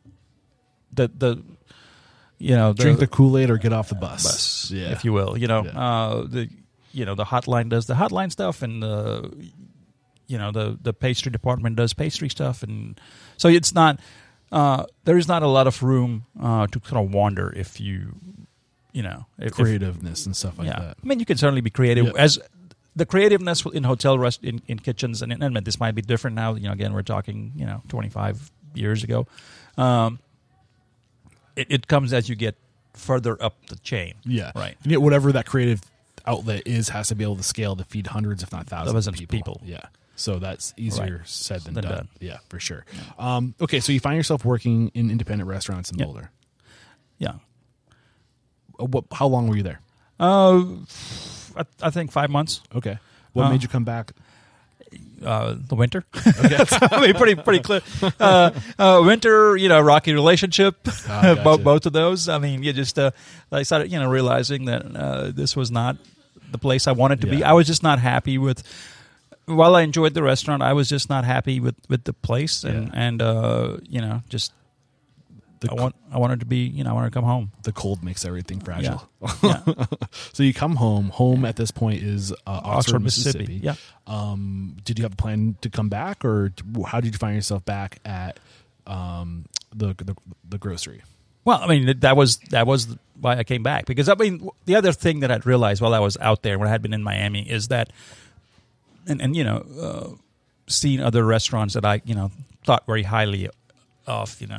the the you know the, Drink the Kool-Aid or get off the bus, bus, yeah. if you will. You know, Yeah. uh, the you know the hotline does the hotline stuff, and the you know the the pastry department does pastry stuff, and so it's not. Uh, there is not a lot of room uh, to kind of wander if you, you know, if, if- creativeness and stuff like yeah. that. I mean, you can certainly be creative Yeah. as the creativeness in hotel rest in, in kitchens, and, and this might be different now. You know, again, we're talking, you know, twenty-five years ago. Um, it, it comes as you get further up the chain. Yeah. Right. And yet whatever that creative outlet is has to be able to scale to feed hundreds, if not thousands, Thousands of of people. people. Yeah. So that's easier Right. said than, Than done. done. Yeah, for sure. Um, okay, so you find yourself working in independent restaurants in Yep. Boulder. Yeah. Uh, What? How long were you there? Uh, I, I think five months. Okay. What Uh, made you come back? Uh, the winter. I mean, pretty pretty clear. Uh, uh, winter, you know, rocky relationship. gotcha. both both of those. I mean, you just uh, I started, you know, realizing that uh, this was not the place I wanted to be. Yeah. I was just not happy with. While I enjoyed the restaurant, I was just not happy with, with the place, and Yeah. and uh, you know, just The, I want I wanted to be, you know, I wanted to come home. the cold makes everything fragile. Yeah. So you come home. Home at this point is uh, Oxford, Oxford, Mississippi. Mississippi. Yeah. Um, did you have a plan to come back, or how did you find yourself back at um, the, the the grocery? Well, I mean, that was that was why I came back, because I mean, the other thing that I'd realized while I was out there, when I had been in Miami, is that, and and you know, uh, seeing other restaurants that I, you know, thought very highly of, you know,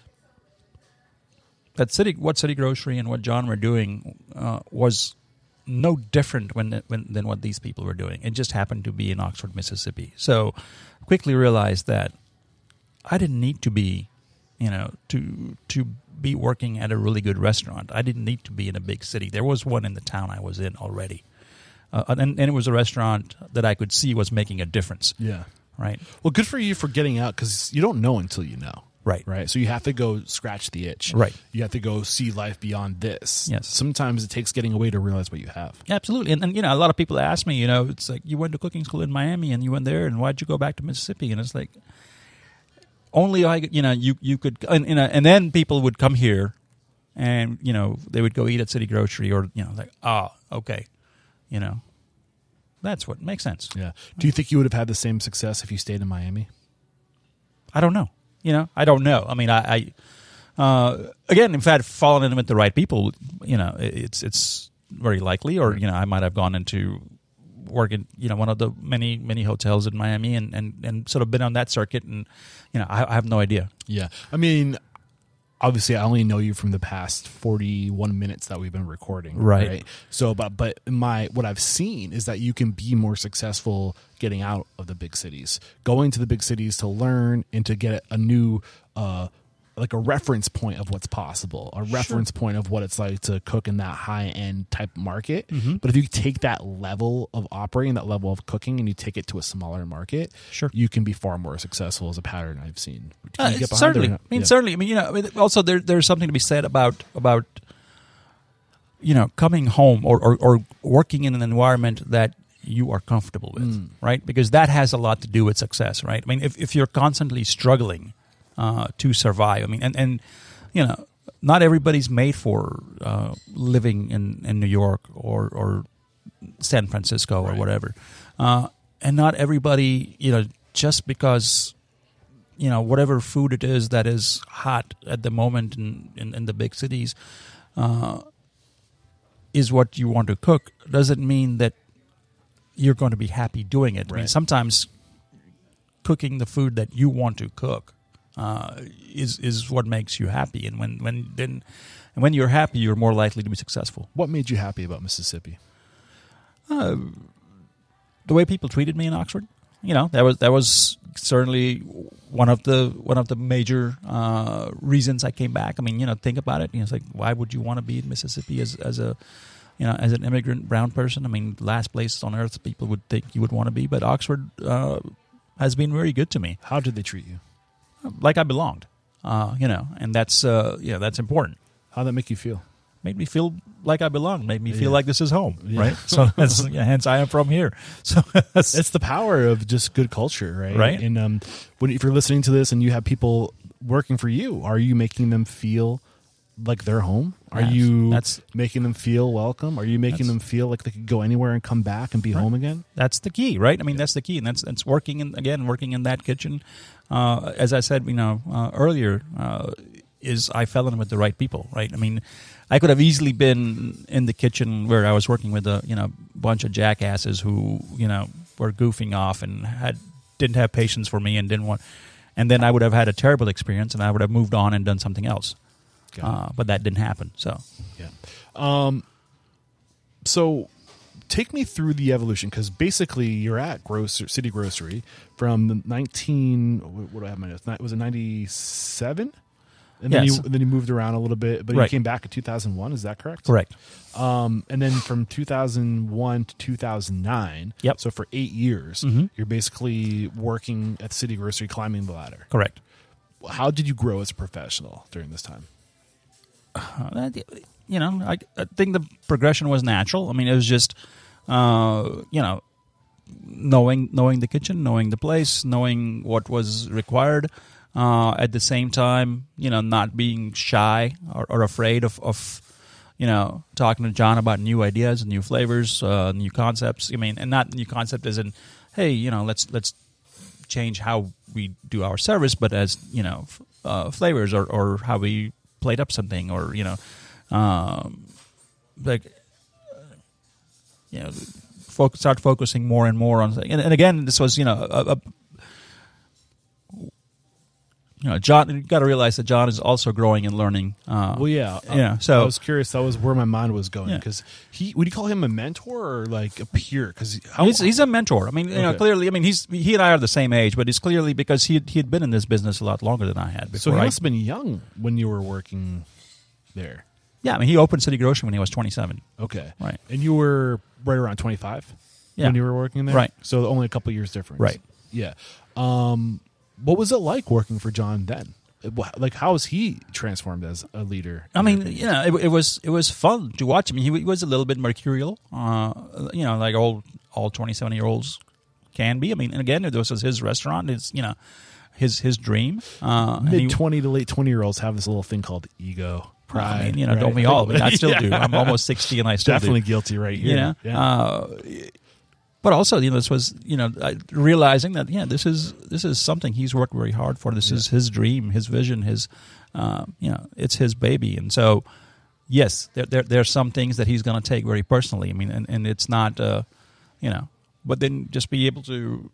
that city, what City Grocery and what John were doing uh, was no different when, when than what these people were doing. It just happened to be in Oxford, Mississippi. So quickly realized that I didn't need to be, you know, to to be working at a really good restaurant. I didn't need to be in a big city. There was one in the town I was in already. Uh, and, and it was a restaurant that I could see was making a difference. Yeah. Right. Well, good for you for getting out, because you don't know until you know. Right. Right. So you have to go scratch the itch. Right. You have to go see life beyond this. Yes. Sometimes it takes getting away to realize what you have. Absolutely. And, and, you know, a lot of people ask me, you know, it's like, you went to cooking school in Miami and you went there, and why'd you go back to Mississippi? And it's like, only I, you know, you, you could, and, and, and then people would come here and, you know, they would go eat at City Grocery, or, you know, like, oh, okay, you know, that's what makes sense. Yeah. Do you think you would have had the same success if you stayed in Miami? I don't know. You know, I don't know. I mean, I, I uh, again, in fact, fallen in with the right people, you know, it, it's it's very likely. Or, you know, I might have gone into work in, you know, one of the many many hotels in Miami, and, and, and sort of been on that circuit, and, you know, I, I have no idea. Yeah. I mean, obviously, I only know you from the past forty-one minutes that we've been recording. Right. So, but but my what I've seen is that you can be more successful getting out of the big cities, going to the big cities to learn and to get a new, uh, like a reference point of what's possible, a reference point of what it's like to cook in that high end type market. Mm-hmm. But if you take that level of operating, that level of cooking, and you take it to a smaller market, Sure. you can be far more successful, as a pattern I've seen. Can Uh, you get behind certainly. it or I not? mean, Yeah. certainly. I mean, you know, I mean, also there there's something to be said about about you know, coming home or, or, or working in an environment that you are comfortable with, Mm. right? Because that has a lot to do with success, right? I mean, if, if you're constantly struggling uh, to survive, I mean, and, and you know, not everybody's made for uh, living in, in New York or, or San Francisco or Right. whatever. Uh, and not everybody, you know, just because, you know, whatever food it is that is hot at the moment in, in, in the big cities uh, is what you want to cook, doesn't mean that you're going to be happy doing it. I mean, Right. sometimes cooking the food that you want to cook uh, is is what makes you happy, and when when then and when you're happy, you're more likely to be successful. What made you happy about Mississippi? Uh, the way people treated me in Oxford, you know, that was that was certainly one of the one of the major uh, reasons I came back. I mean, you know, think about it. You know, it's like, why would you want to be in Mississippi as as a you know as an immigrant brown person? I mean, last place on earth people would think you would want to be, but Oxford uh, has been very good to me, How did they treat you? like I belonged. Uh, you know, and that's uh, you know that's important. How did that make you feel? Made me feel like I belong. Made me feel Yeah. like this is home, Yeah. right? So that's, yeah, hence I am from here. So that's, It's the power of just good culture, right? Right. And um, when if you're listening to this and you have people working for you, are you making them feel like they're home? Are Yes. you That's- making them feel welcome? Are you making That's- them feel like they could go anywhere and come back and be home again? that's the key, right? I mean, that's the key, and that's that's working in again, working in that kitchen. Uh, as I said, you know, uh, earlier, uh, is I fell in with the right people, right? I mean, I could have easily been in the kitchen where I was working with a you know bunch of jackasses who you know were goofing off and had didn't have patience for me and didn't want, and then I would have had a terrible experience and I would have moved on and done something else. Uh, but that didn't happen. So yeah. Um. So. Take me through the evolution, because basically you're at Grocer, City Grocery from the nineteen. What do I have my notes? Was it ninety-seven? And then Yes. you then you moved around a little bit, but you Right. came back in two thousand one. Is that correct? correct. Um, and then from two thousand one to two thousand nine. Yep. So for eight years, Mhm. you're basically working at City Grocery, climbing the ladder. Correct. How did you grow as a professional during this time? Uh, that- you know, I, I think the progression was natural. I mean, it was just, uh, you know, knowing knowing the kitchen, knowing the place, knowing what was required. Uh, at the same time, you know, not being shy or, or afraid of, of, you know, talking to John about new ideas, new flavors, uh, new concepts. I mean, and not new concept as in, hey, you know, let's let's change how we do our service, but as you know, f- uh, flavors or, or how we plate up something, or you know, um, like you know, focus, start focusing more and more on. And, and again, this was you know a, a You know, John. You got to realize that John is also growing and learning. Uh, Well, yeah, yeah. um, So I was curious. That was where my mind was going, Yeah. because he would you call him a mentor or like a peer? Because he's, he's a mentor. I mean, you know, Okay. clearly. I mean, he's he and I are the same age, but it's clearly because he he had been in this business a lot longer than I had. so Before he I, must have been young when you were working there. yeah, I mean, he opened City Grocery when he was twenty-seven. Okay, Right. And you were right around twenty-five Yeah. when you were working there, Right. So only a couple years difference, Right. Yeah. Um, what was it like working for John then? Like, how has he transformed as a leader? I mean, you know, it, it was it was fun to watch. I mean, he, he was a little bit mercurial, uh, you know, like all all twenty-seven year olds can be. I mean, and again, this was his restaurant. It's you know, his his dream. Uh, and he- mid twenty to late twenty year olds have this little thing called ego, pride. I mean, you know, right? don't we all? I mean, I still Yeah. do. I'm almost sixty, and I still Definitely do. guilty right here. You know, Yeah. uh, but also, you know, this was, you know, I- realizing that, yeah, this is this is something he's worked very hard for. This is his dream, his vision, his, uh, you know, it's his baby, and so, yes, there there, there are some things that he's going to take very personally. I mean, and, and it's not, uh, you know, but then just be able to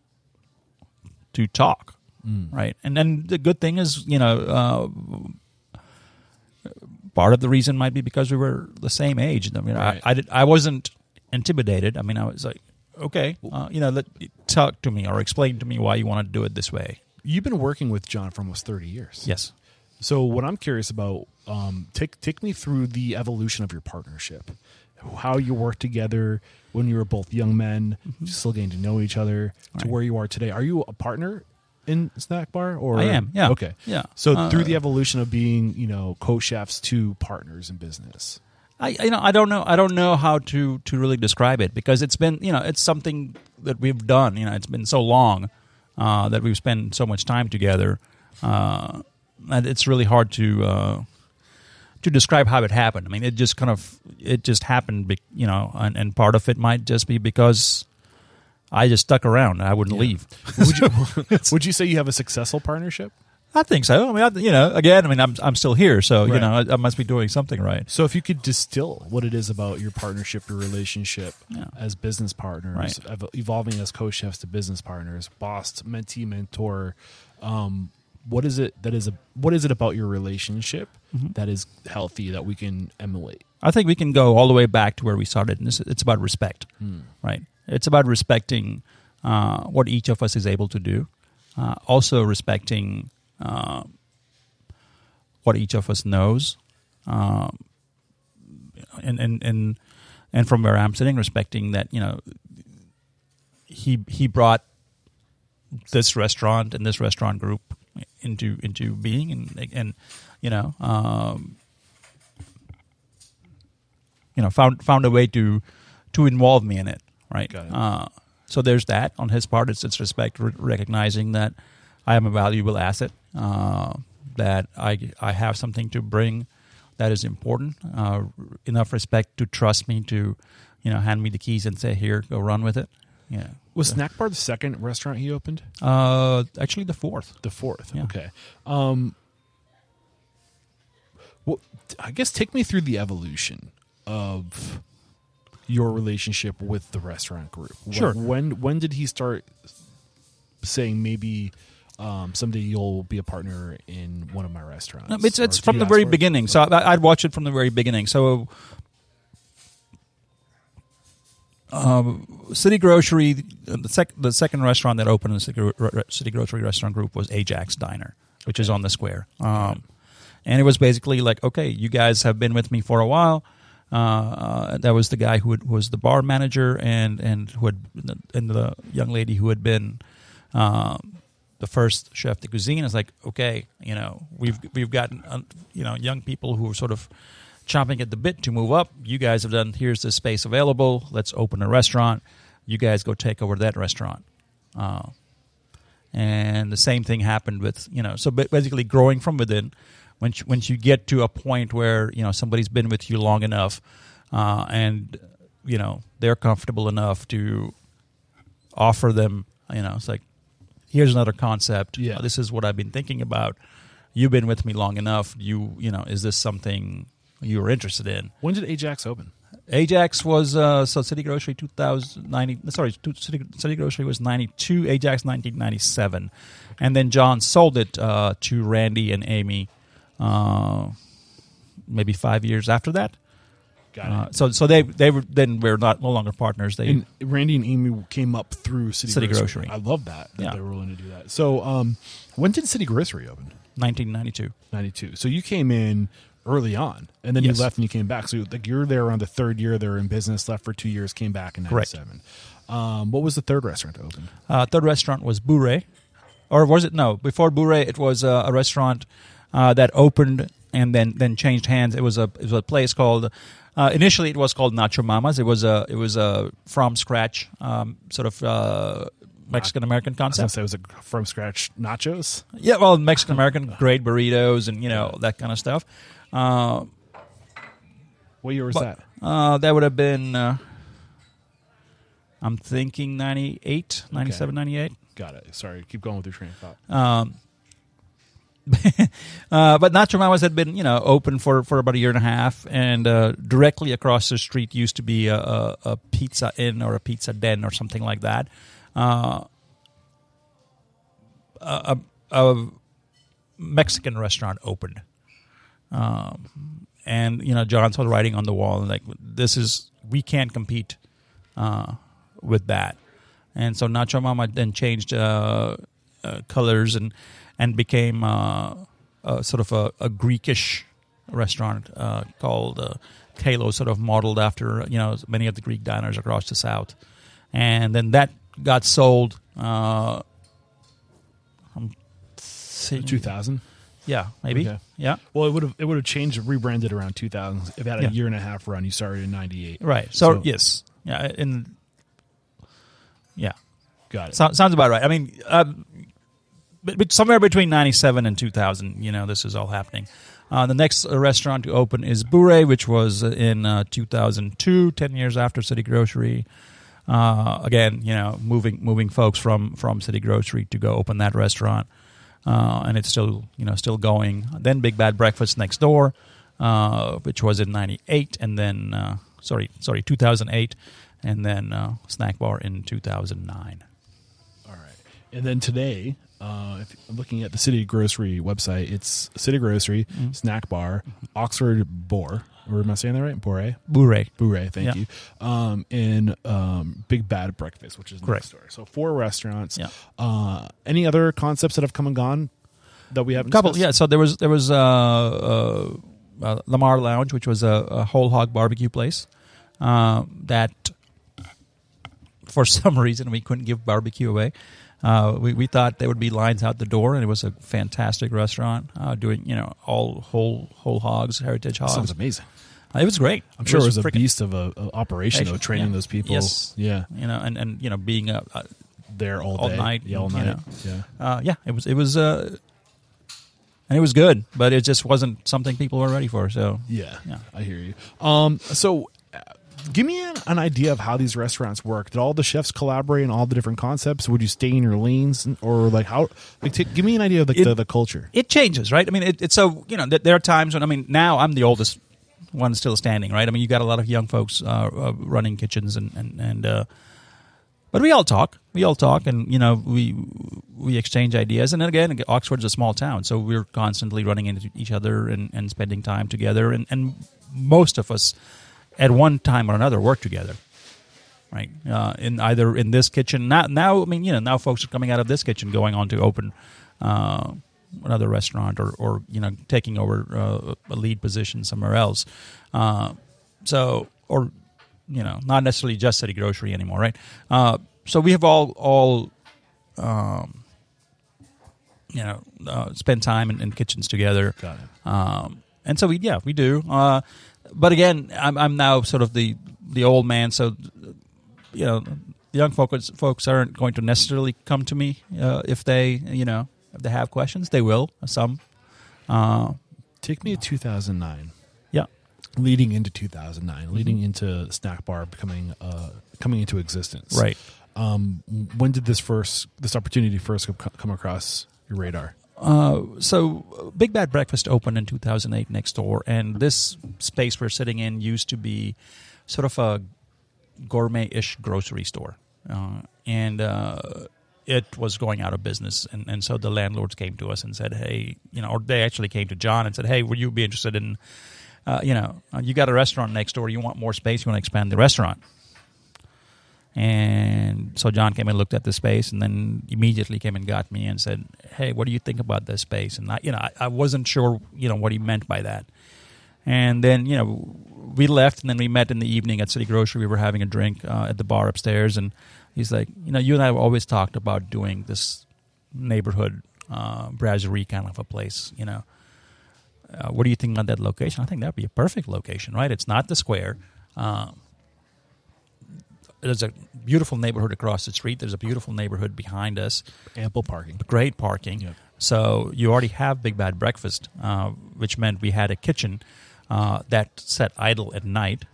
to talk, right? And then the good thing is, you know. Uh, Part of the reason might be because we were the same age. I mean, Right. I, I, did, I wasn't intimidated. I mean, I was like, okay, uh, you know, let, talk to me or explain to me why you want to do it this way. You've been working with John for almost thirty years. Yes. So what I'm curious about, um, take take me through the evolution of your partnership, how you worked together when you were both young men, Mm-hmm. still getting to know each other, to Right. where you are today. Are you a partner in Snack Bar? Or I am, yeah. Okay, Yeah. So Uh, through the evolution of being, you know, co-chefs to partners in business. I you know I don't know I don't know how to to really describe it, because it's been, you know, it's something that we've done. You know, it's been so long uh, that we've spent so much time together, uh, and it's really hard to uh, to describe how it happened. I mean, it just kind of it just happened, be- you know, and, and part of it might just be because I just stuck around. I wouldn't leave. Would you would you say you have a successful partnership? I think so. I mean, I, you know, again, I mean, I'm I'm still here, so you Right. know, I, I must be doing something right. So if you could distill what it is about your partnership, your relationship Yeah. as business partners, Right. ev- evolving as co-chefs to business partners, boss, to mentee, mentor, um, what is it that is a what is it about your relationship Mm-hmm. that is healthy that we can emulate? I think we can go all the way back to where we started, and it's, it's about respect, right? It's about respecting uh, what each of us is able to do, uh, also respecting uh, what each of us knows, um, and and and and from where I'm sitting, respecting that, you know, he he brought this restaurant and this restaurant group into into being, and and you know. Um, you know, found found a way to to involve me in it, right? Got it. Uh, so there's that on his part. It's it's respect, re- recognizing that I am a valuable asset, uh, that I I have something to bring that is important. Uh, enough respect to trust me to, you know, hand me the keys and say, "Here, go run with it." Yeah. Was Snack Bar the second restaurant he opened? Uh, actually, the fourth. The fourth. Yeah. Okay. Um, Well, I guess take me through the evolution of your relationship with the restaurant group. Sure. When when, when did he start saying maybe um, someday you'll be a partner in one of my restaurants? No, it's Or it's did from you the ask very for it? beginning. So I, I'd watch it from the very beginning. So. Um, City Grocery, the, sec- the second restaurant that opened in the City, Gro- City Grocery restaurant group was Ajax Diner, which is on the square. Um, and it was basically like, okay, you guys have been with me for a while. Uh, uh, that was the guy who had, was the bar manager, and and who had and the young lady who had been um, the first chef de cuisine. Is like, okay, you know, we've we've gotten uh, you know young people who are sort of chomping at the bit to move up. You guys have done, here's this space available. Let's open a restaurant. You guys go take over that restaurant. Uh, and the same thing happened with, you know, so basically growing from within. Once you, once you get to a point where, you know, somebody's been with you long enough uh, and, you know, they're comfortable enough to offer them, you know, it's like, here's another concept. Yeah. Uh, this is what I've been thinking about. You've been with me long enough. You, you know, is this something you were interested in? When did Ajax open? Ajax was uh, so City Grocery two thousand ninety. Sorry, two, City, City Grocery was ninety-two. Ajax nineteen ninety-seven, and then John sold it uh, to Randy and Amy, uh, maybe five years after that. Got it. Uh, so so they they were then we're not no longer partners. They And Randy and Amy came up through City, City Grocery. Grocery. I love that, that Yeah. they were willing to do that. So um, when did City Grocery open? nineteen ninety-two. ninety-two. So you came in early on, and then Yes. you left and you came back. So like you're there around the third year they were in business, left for two years, came back in Correct. ninety-seven. Um, what was the third restaurant to open? Uh, third restaurant was Bourré. Or was it? No. Before Bourré, it was uh, a restaurant uh, that opened and then, then changed hands. It was a it was a place called... Uh, initially, it was called Nacho Mamas. It was a it was a from scratch um, sort of uh, Mexican American I was going concept. to say it was a from scratch nachos. Yeah, well, Mexican American, great burritos and you know that kind of stuff. Uh, What year was But- that? uh, that would have been, uh, I'm thinking ninety-eight, ninety-seven, ninety-eight. Got it. Sorry, keep going with your train of thought. Um, uh, but Nacho Mamas had been, you know, open for, for about a year and a half, and uh, directly across the street used to be a, a, a pizza inn or a pizza den or something like that. Uh, a, a, a Mexican restaurant opened, um, and you know, John started writing on the wall like, "This is we can't compete uh, with that." And so Nacho Mama then changed uh, uh, colors and and became uh, a, sort of a, a Greekish restaurant uh, called uh, Kalo, sort of modeled after you know many of the Greek diners across the South. And then that got sold. Uh, I'm seeing, two thousand. yeah, maybe, Okay. yeah, Well, it would have it would have changed, rebranded around two thousand. If it had a Yeah. year and a half run, you started in ninety-eight. right. So, So- yes, yeah, and yeah. Got it. So, sounds about right. I mean, uh, but, but somewhere between ninety-seven and two thousand, you know, this is all happening. Uh, the next uh, restaurant to open is Bourré, which was in uh, two thousand two, ten years after City Grocery. Uh, again, you know, moving moving folks from, from City Grocery to go open that restaurant. Uh, and it's still, you know, still going. Then Big Bad Breakfast next door, uh, which was in ninety-eight, and then, uh, sorry, sorry, two thousand eight, and then uh, Snack Bar in two thousand nine. All right. And then today, uh, if I'm looking at the City Grocery website, it's City Grocery, Mm-hmm. Snack Bar, Oxford Boar. Or am I saying that right? Bourré? Bourré. Bourré, thank Yeah. you. Um, and um, Big Bad Breakfast, which is Correct. next door. So four restaurants. Yeah. Uh, any other concepts that have come and gone that we haven't couple, discussed? yeah. So there was there was uh, uh, uh, Lamar Lounge, which was a, a whole hog barbecue place uh, that, for some reason, we couldn't give barbecue away. Uh, we we thought there would be lines out the door, and it was a fantastic restaurant uh, doing you know all whole whole hogs, heritage hogs. Sounds amazing. Uh, it was great. I'm sure it was, a freaking- beast of a, a operation, though, training yeah. those people. Yes. Yeah. You know, and, and you know being a, a There all, All day. night, Yeah, all you night. know. Yeah. uh, yeah, it was it was uh, and it was good, but it just wasn't something people were ready for. So Yeah, Yeah. I hear you. Um, so uh, Give me an, an idea of how these restaurants work. Did all the chefs collaborate on all the different concepts? Would you stay in your lanes, or like how? Like, take, give me an idea of the, It- the, the culture. It changes, right? I mean, it, it's so you know th- there are times when I mean now I'm the oldest one still standing, right? I mean, you got a lot of young folks uh, uh, running kitchens and and and. Uh, But we all talk. We all talk, and you know, we we exchange ideas. And then again, Oxford's a small town, so we're constantly running into each other and, and spending time together. And, and most of us, at one time or another, work together, right? Uh, in either in this kitchen now, now. I mean, you know, now folks are coming out of this kitchen, going on to open uh, another restaurant, or, or you know, taking over uh, a lead position somewhere else. Uh, so, or. You know, not necessarily just City Grocery anymore, right? Uh, so we have all all, um, you know, uh, spent time in, in kitchens together. Got it. Um, and so we, yeah, we do. Uh, but again, I'm, I'm now sort of the the old man, so you know, the young folks folks aren't going to necessarily come to me uh, if they, you know, if they have questions. They will. Some. Uh, Take me to two thousand nine. yeah. Leading into two thousand nine, leading into Snack Bar becoming uh, coming into existence. Right. Um, when did this first this opportunity first co- come across your radar? Uh, so uh, Big Bad Breakfast opened in two thousand eight next door, and this space we're sitting in used to be sort of a gourmet-ish grocery store. Uh, and uh, it was going out of business. And, and so the landlords came to us and said, hey, you know, or they actually came to John and said, hey, would you be interested in, uh, you know, uh, you got a restaurant next door, you want more space, you want to expand the restaurant. And so John came and looked at the space, and then immediately came and got me and said, hey, what do you think about this space? And I, you know, I, I wasn't sure, you know, what he meant by that. And then, you know, we left, and then we met in the evening at City Grocery. We were having a drink uh, at the bar upstairs, and he's like, you know, you and I have always talked about doing this neighborhood uh, brasserie kind of a place, you know. Uh, what do you think about that location? I think that would be a perfect location, right? It's not the square. Um, there's a beautiful neighborhood across the street. There's a beautiful neighborhood behind us. Ample parking. Great parking. Yep. So you already have Big Bad Breakfast, uh, which meant we had a kitchen uh, that sat idle at night.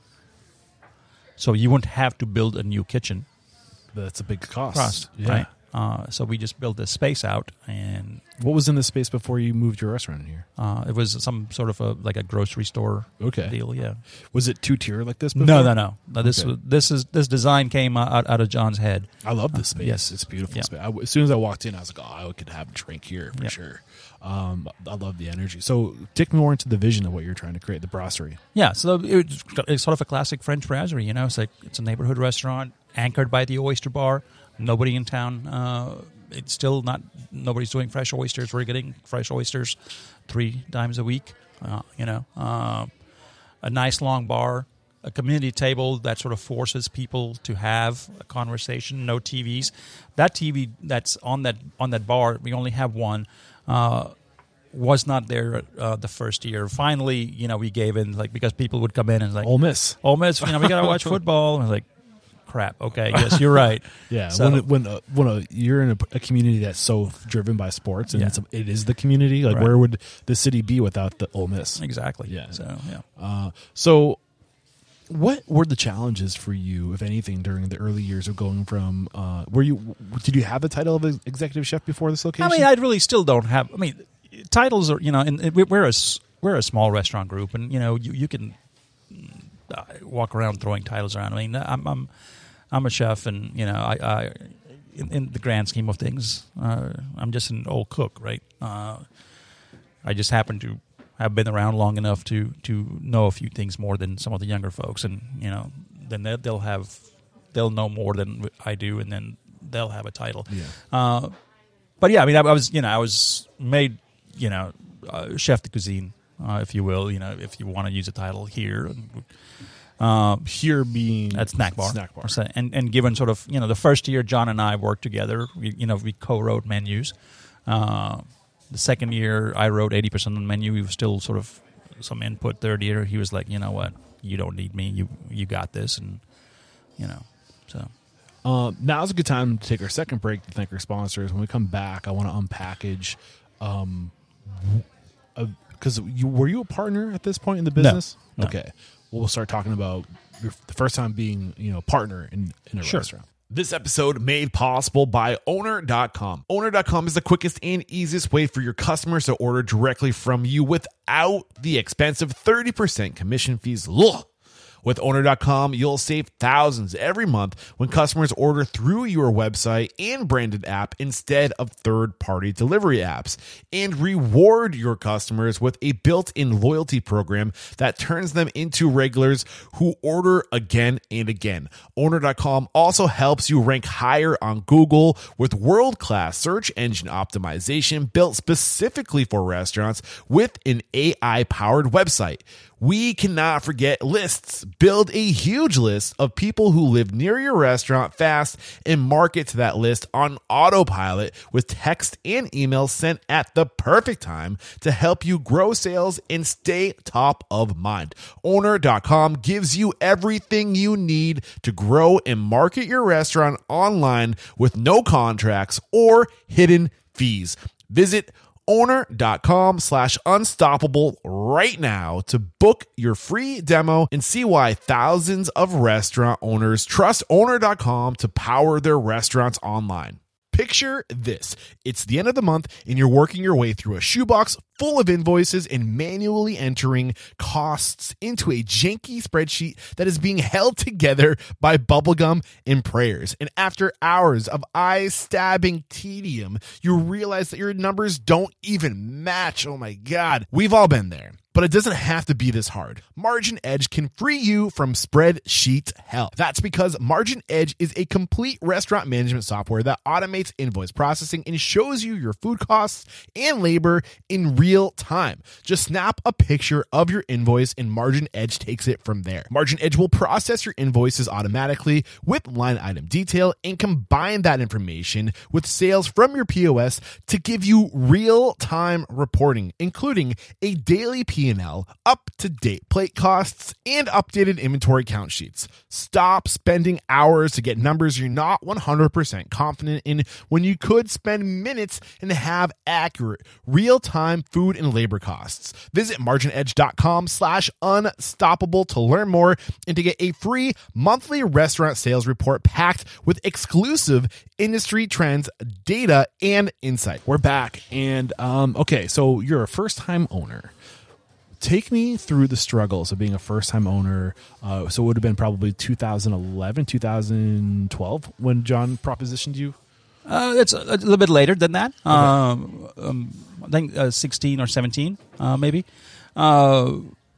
So you wouldn't have to build a new kitchen. That's a big cost. Cost, Yeah. right? Uh, so we just built this space out, and What was in this space before you moved your restaurant in here? uh, it was some sort of a like a grocery store Okay. deal. Yeah. Was it two tier like this before? No, no, no. no this Okay. was, this is this design came out, out of John's head. I love this space. yes. It's a beautiful Yeah. space. I, as soon as I walked in, I was like, oh, I could have a drink here for Yeah. sure. Um, I love the energy. So take me more into the vision of what you're trying to create, the brasserie. Yeah, so it's, it's sort of a classic French brasserie. You know, it's like it's a neighborhood restaurant anchored by the Oyster Bar. Nobody in town. Uh, it's still not. Nobody's doing fresh oysters. We're getting fresh oysters three times a week. Uh, you know, uh, a nice long bar, a community table that sort of forces people to have a conversation. No T Vs. That T V that's on that on that bar, we only have one. Uh, was not there uh, the first year. Finally, you know, we gave in, like, because people would come in and like, Ole Miss. Ole Miss, you know, we got to watch football. And I was like, crap. Okay, yes, you're right. Yeah, So- when when uh, when uh, you're in a, a community that's so driven by sports, and Yeah. it's a, it is the community. Like, Right. where would the city be without the Ole Miss? Exactly. Yeah. So yeah. Uh, so, what were the challenges for you, if anything, during the early years of going from? Uh, were you did you have the title of executive chef before this location? I mean, I really still don't have. I mean, titles are, you know, and we're a s- we're a small restaurant group, and you know, you you can uh, walk around throwing titles around. I mean, I'm I'm I'm a chef, and you know, I, I in, in the grand scheme of things, uh, I'm just an old cook, right? Uh, I just happen to have been around long enough to to know a few things more than some of the younger folks, and you know, then they- they'll have they'll know more than I do, and then they'll have a title. Yeah. Uh, but yeah, I mean, I, I was you know I was made you know uh, chef de cuisine, uh, if you will, you know, if you want to use a title here. Um, Here being at Snack Bar. Snack Bar. So- And, and given sort of, you know, the first year John and I worked together, we, you know, we co-wrote menus. Uh, the second year I wrote eighty percent of the menu. We were still sort of some input. Third year he was like, you know what, you don't need me. You you got this. And, you know, so. Uh, now's a good time to take our second break to thank our sponsors. When we come back, I want to unpackage. Um, because you were you a partner at this point in the business? No. Okay. we'll start talking about your, the first time being, you know, partner in, in a Sure. restaurant. This episode made possible by owner dot com. owner dot com is the quickest and easiest way for your customers to order directly from you without the expensive thirty percent commission fees. Ugh. With owner dot com, you'll save thousands every month when customers order through your website and branded app instead of third-party delivery apps. And reward your customers with a built-in loyalty program that turns them into regulars who order again and again. owner dot com also helps you rank higher on Google with world-class search engine optimization built specifically for restaurants with an A I-powered website. We cannot forget lists. Build a huge list of people who live near your restaurant fast and market to that list on autopilot with text and emails sent at the perfect time to help you grow sales and stay top of mind. owner dot com gives you everything you need to grow and market your restaurant online with no contracts or hidden fees. Visit owner dot com slash unstoppable right now to book your free demo and see why thousands of restaurant owners trust owner dot com to power their restaurants online. Picture this. It's the end of the month and you're working your way through a shoebox full of invoices and manually entering costs into a janky spreadsheet that is being held together by bubblegum and prayers. And after hours of eye-stabbing tedium, you realize that your numbers don't even match. Oh my God. We've all been there. But it doesn't have to be this hard. Margin Edge can free you from spreadsheet hell. That's because Margin Edge is a complete restaurant management software that automates invoice processing and shows you your food costs and labor in real time. Just snap a picture of your invoice and Margin Edge takes it from there. Margin Edge will process your invoices automatically with line item detail and combine that information with sales from your P O S to give you real-time reporting, including a daily P and L, up-to-date plate costs, and updated inventory count sheets. Stop spending hours to get numbers you're not one hundred percent confident in when you could spend minutes and have accurate, real-time food and labor costs. Visit margin edge dot com slash unstoppable to learn more and to get a free monthly restaurant sales report packed with exclusive industry trends, data, and insight. We're back. And, um, okay, so you're a first-time owner. Take me through the struggles of being a first-time owner. Uh, so it would have been probably two thousand eleven, two thousand twelve when John propositioned you? Uh, it's a, a little bit later than that. Okay. Um, um, I think uh, sixteen or seventeen, uh, maybe. Uh,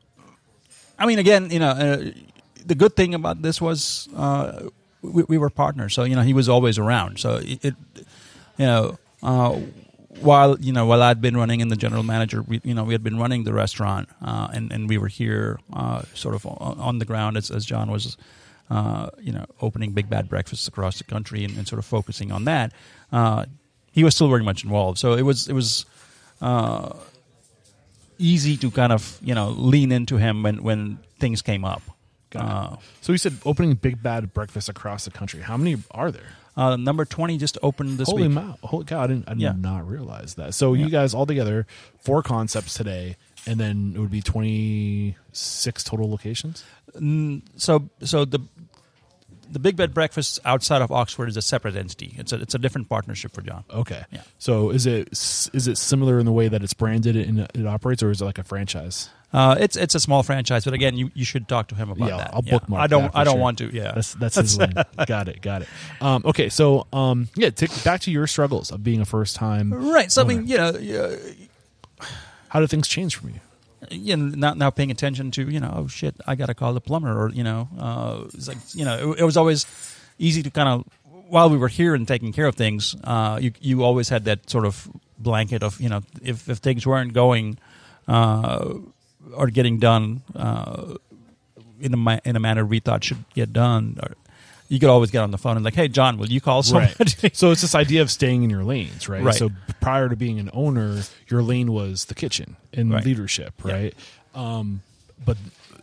I mean, again, you know, uh, the good thing about this was uh, we, we were partners. So, you know, he was always around. So, it, it you know, uh, while, you know, while I'd been running in the general manager, we, you know, we had been running the restaurant uh, and, and we were here uh, sort of on, on the ground as, as John was Uh, you know, opening Big Bad Breakfasts across the country and, and sort of focusing on that. Uh, he was still very much involved, so it was it was uh, easy to kind of you know lean into him when, when things came up. Uh, so you said opening Big Bad Breakfast across the country. How many are there? Uh, number twenty just opened this Holy week. Holy Holy cow! I didn't. I did yeah. not realize that. So yeah. you guys all together, four concepts today, and then it would be twenty-six total locations. Mm, so, so the the Big Bed Breakfast outside of Oxford is a separate entity. It's a it's a different partnership for John. Okay. Yeah. So is it is it similar in the way that it's branded and it operates, or is it like a franchise? Uh, it's it's a small franchise, but again, you, you should talk to him about yeah, that. I'll bookmark. Yeah. I don't that for I don't sure. want to. Yeah, that's that's his lane. Got it. Got it. Um, okay, so um, yeah, take, back to your struggles of being a first time. Right. So owner. I mean, you know, uh, how did things change for you? You know, now, now paying attention to you know, oh shit, I got to call the plumber, or you know, uh, it's like you know, it, it was always easy to kind of while we were here and taking care of things. Uh, you you always had that sort of blanket of you know, if if things weren't going. Uh, or getting done uh, in a ma- in a manner we thought should get done. Or you could always get on the phone and like, hey, John, will you call somebody? Right. So it's this idea of staying in your lanes, right? Right. So prior to being an owner, your lane was the kitchen and right. leadership, right? Yeah. Um, but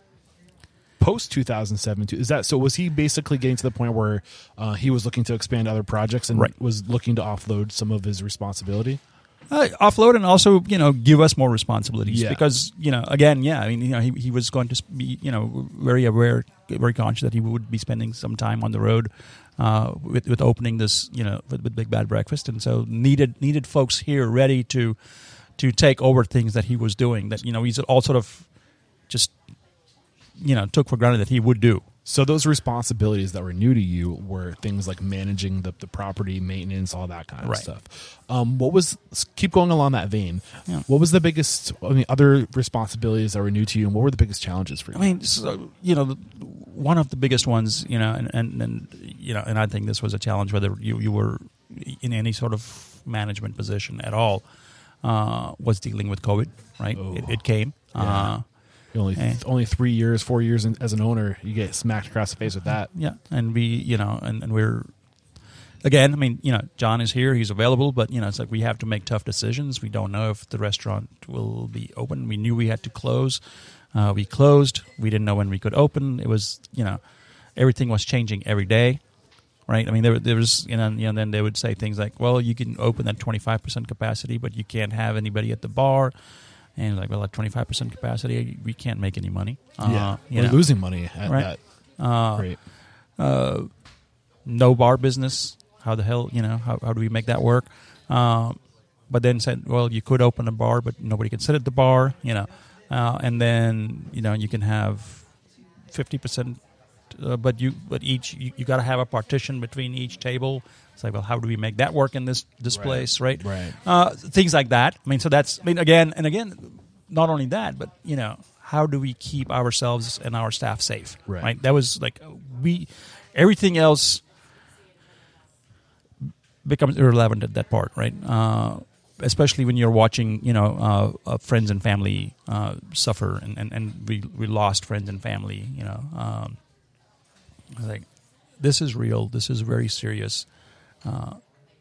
post two thousand seven, is that so? Was he basically getting to the point where uh, he was looking to expand other projects and right. was looking to offload some of his responsibility? Uh, offload and also, you know, give us more responsibilities Yeah. because, you know, again, yeah, I mean, you know, he, he was going to be, you know, very aware, very conscious that he would be spending some time on the road uh, with, with opening this, you know, with, with Big Bad Breakfast. And so needed needed folks here ready to to take over things that he was doing that, you know, he's all sort of just, you know, took for granted that he would do. So those responsibilities that were new to you were things like managing the, the property, maintenance, all that kind of Right. stuff. Um, what was, keep going along that vein, Yeah. what was the biggest, I mean, other responsibilities that were new to you, and what were the biggest challenges for you? I mean, so, you know, the, one of the biggest ones, you know, and, and, and you know, and I think this was a challenge whether you, you were in any sort of management position at all, uh, was dealing with COVID, right? Oh. It, it came. Yeah. Uh, You're only eh. only three years, four years in, as an owner, you get smacked across the face with that. yeah, and we, you know, and, and we're, again, I mean, you know, John is here, he's available, but, you know, it's like we have to make tough decisions. We don't know if the restaurant will be open. We knew we had to close. Uh, we closed. We didn't know when we could open. It was, you know, everything was changing every day, right? I mean, there, there was, you know, you know, then they would say things like, well, you can open at twenty-five percent capacity, but you can't have anybody at the bar. And like, well, at twenty-five percent capacity, we can't make any money. Uh, yeah, you we're know. losing money at Right. that. Uh, Great. uh, no bar business. How the hell, you know, how, how do we make that work? Um, but then said, well, you could open a bar, but nobody can sit at the bar, you know. Uh, and then, you know, you can have fifty percent, uh, but you, but each, you, you got to have a partition between each table. It's like, well, how do we make that work in this, this Right. place, right? Right. Uh, things like that. I mean, so that's, I mean, again, and again, not only that, but, you know, how do we keep ourselves and our staff safe? Right. That was like, we, everything else becomes irrelevant at that part, right? Uh, especially when you're watching, you know, uh, uh, friends and family uh, suffer, and, and, and we, we lost friends and family, you know. Um, I was like, this is real. This is very serious. Uh,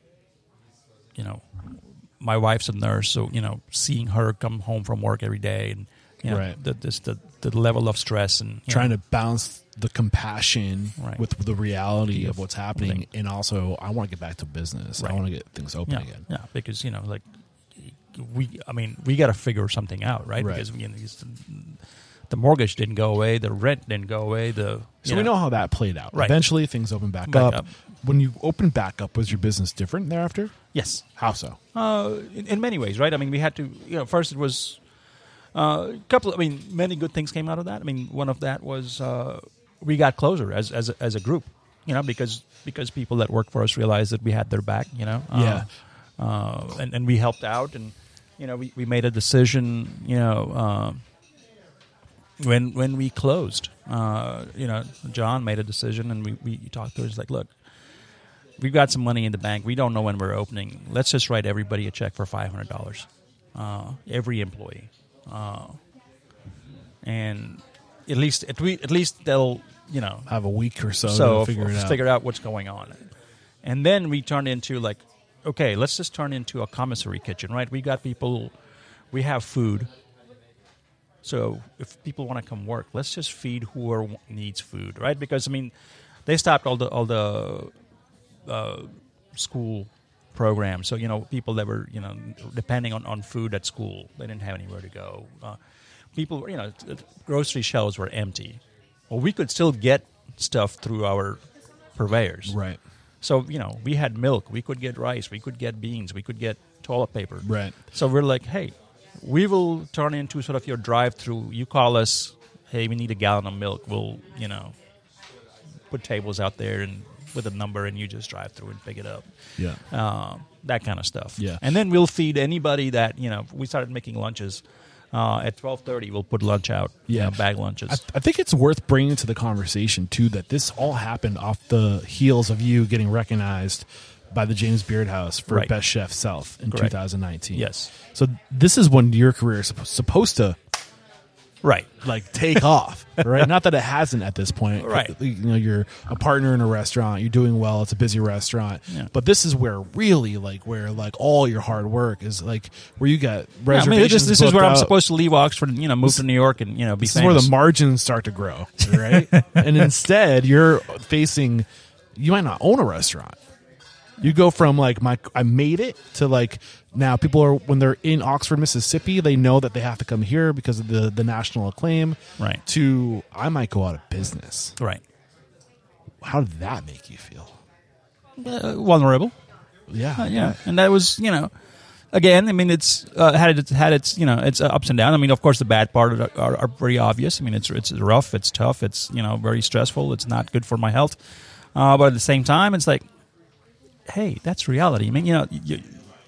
you know, my wife's a nurse, so, you know, seeing her come home from work every day and, you know, Right. the, this, the, the level of stress and you Trying know, to balance the compassion Right. with the reality of what's happening, Thing. and also I want to get back to business. I Right. want to get things open yeah, again. Yeah, because, you know, like, we, I mean, we got to figure something out, right? Right. Because, you know, these- the mortgage didn't go away, the rent didn't go away, the, So you we know how that played out. Right. Eventually, things opened back, Back up. up. When you opened back up, was your business different thereafter? Yes. How so? Uh, in, in many ways, right? I mean, we had to, you know, first it was uh, a couple, I mean, many good things came out of that. I mean, one of that was uh, we got closer as as a, as a group, you know, because because people that worked for us realized that we had their back, you know. Uh, Yeah. Uh, and, and we helped out, and, you know, we, we made a decision, you know, uh, when when we closed, uh, you know, John made a decision, and we, we talked to us like, look, we've got some money in the bank. We don't know when we're opening. Let's just write everybody a check for five hundred dollars, uh, every employee, uh, and at least at, we, at least they'll, you know, Have a week or so, so to figure it out. figure out what's going on. And then we turned into like, okay, let's just turn into a commissary kitchen, right? We got people, we have food. So if people want to come work, let's just feed whoever needs food, right? Because I mean, they stopped all the all the uh, school programs. So you know, people that were you know depending on, on food at school, they didn't have anywhere to go. Uh, people, you know, grocery shelves were empty. Well, we could still get stuff through our purveyors, Right. So you know, we had milk, we could get rice, we could get beans, we could get toilet paper, Right. So we're like, hey, we will turn into sort of your drive-through. You call us, hey, we need a gallon of milk. We'll, you know, put tables out there and with a number, and you just drive through and pick it up. Yeah. Uh, that kind of stuff. Yeah. And then we'll feed anybody that, you know, we started making lunches. Uh, at twelve thirty, we'll put lunch out, Yeah. you know, bag lunches. I, I think it's worth bringing to the conversation, too, that this all happened off the heels of you getting recognized by the James Beard House for Right. Best Chef South in Correct. two thousand nineteen. Yes. So this is when your career is suppo- supposed to right. like take off, right? Not that it hasn't at this point. Right. You know, you're a partner in a restaurant, you're doing well, it's a busy restaurant. Yeah. But this is where really like where like all your hard work is like where you got Yeah, I reservations. mean, this, this is booked where I'm out. supposed to leave Oxford and, you know, move to New York and, you know, be This is famous. where the margins start to grow, right? And instead, you're facing. You might not own a restaurant. You go from like my I made it to like Now, people are when they're in Oxford, Mississippi, they know that they have to come here because of the the national acclaim. Right. To I might go out of business. Right. How did that make you feel? Uh, vulnerable. Yeah. Uh, yeah, and that was, you know, again, I mean, it's uh, had its had its you know its ups and downs. I mean, of course, the bad part are, are, are very obvious. I mean, it's it's rough, it's tough, it's you know very stressful. It's not good for my health, uh, but at the same time, it's like, hey, that's reality. I mean, you know, you,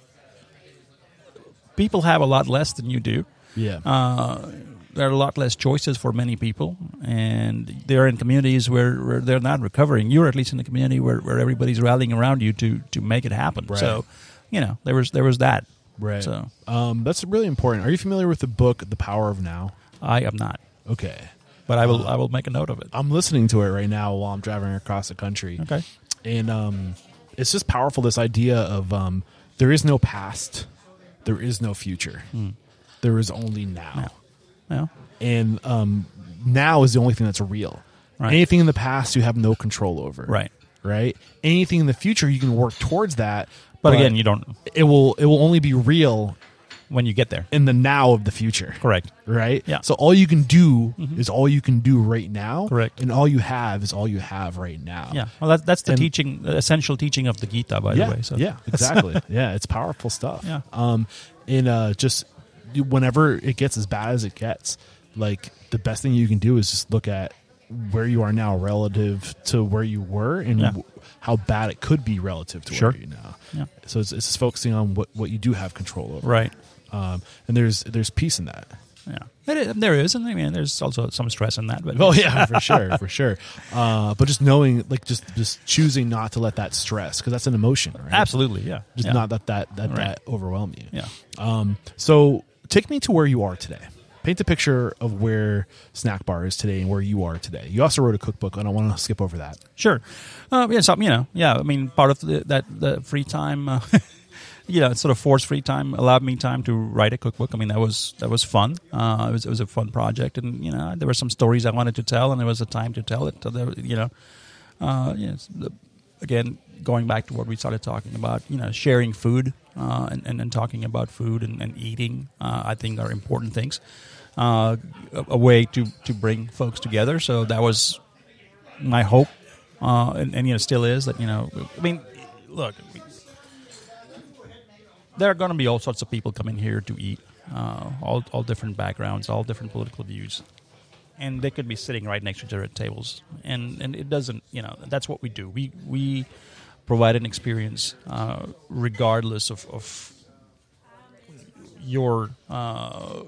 people have a lot less than you do. Yeah. Uh, there are a lot less choices for many people, and they're in communities where, where they're not recovering. You're at least in a community where, where everybody's rallying around you to, to make it happen. Right. So, you know, there was there was that. Right. So um, that's really important. Are you familiar with the book The Power of Now? I am not, Okay. but I will I will make a note of it. I'm listening to it right now while I'm driving across the country. Okay. And um, it's just powerful, this idea of um, there is no past, there is no future. Mm. There is only now. Yeah. And um, now is the only thing that's real. Right. Anything in the past you have no control over. Right. Right? Anything in the future you can work towards that. But, again, you don't It will it will only be real when you get there. in the now of the future. Correct. Right? Yeah. So all you can do is all you can do right now. Correct. And all you have is all you have right now. Yeah. Well, that, that's the And- teaching, the essential teaching of the Gita, by yeah, the way. So. Yeah, exactly. Yeah, it's powerful stuff. Yeah. Um, and uh, just you- whenever it gets as bad as it gets, like the best thing you can do is just look at where you are now relative to where you were, and Yeah. w- how bad it could be relative to Sure. where you are now. Yeah. So it's, it's just focusing on what, what you do have control over. Right. Um, and there's there's peace in that. Yeah. It is, there is, and I mean, there's also some stress in that. But Oh yeah, for sure, for sure. Uh, but just knowing, like, just just choosing not to let that stress, because that's an emotion, right? absolutely, yeah. Just yeah. not let that that, Right. that overwhelm you. Yeah. Um, so take me to where you are today. Paint a picture of where Snack Bar is today and where you are today. You also wrote a cookbook, and I want to skip over that. Sure. Uh, yeah, so, you know, yeah, I mean, part of the, that the free time, uh, you know, sort of forced free time allowed me time to write a cookbook. I mean, that was that was fun. Uh, it was it was a fun project, and you know, there were some stories I wanted to tell, and there was a time to tell it. So there, you know, uh, you know, it's the, again, going back to what we started talking about, you know, sharing food uh, and, and and talking about food and, and eating, uh, I think are important things. Uh, a, a way to to bring folks together. So that was my hope, uh, and, and you know, still is that, you know, I mean, look, there are going to be all sorts of people coming here to eat, uh, all all different backgrounds, all different political views, and they could be sitting right next to each other at tables, and and it doesn't, you know, that's what we do. We we provide an experience uh, regardless of, of your uh,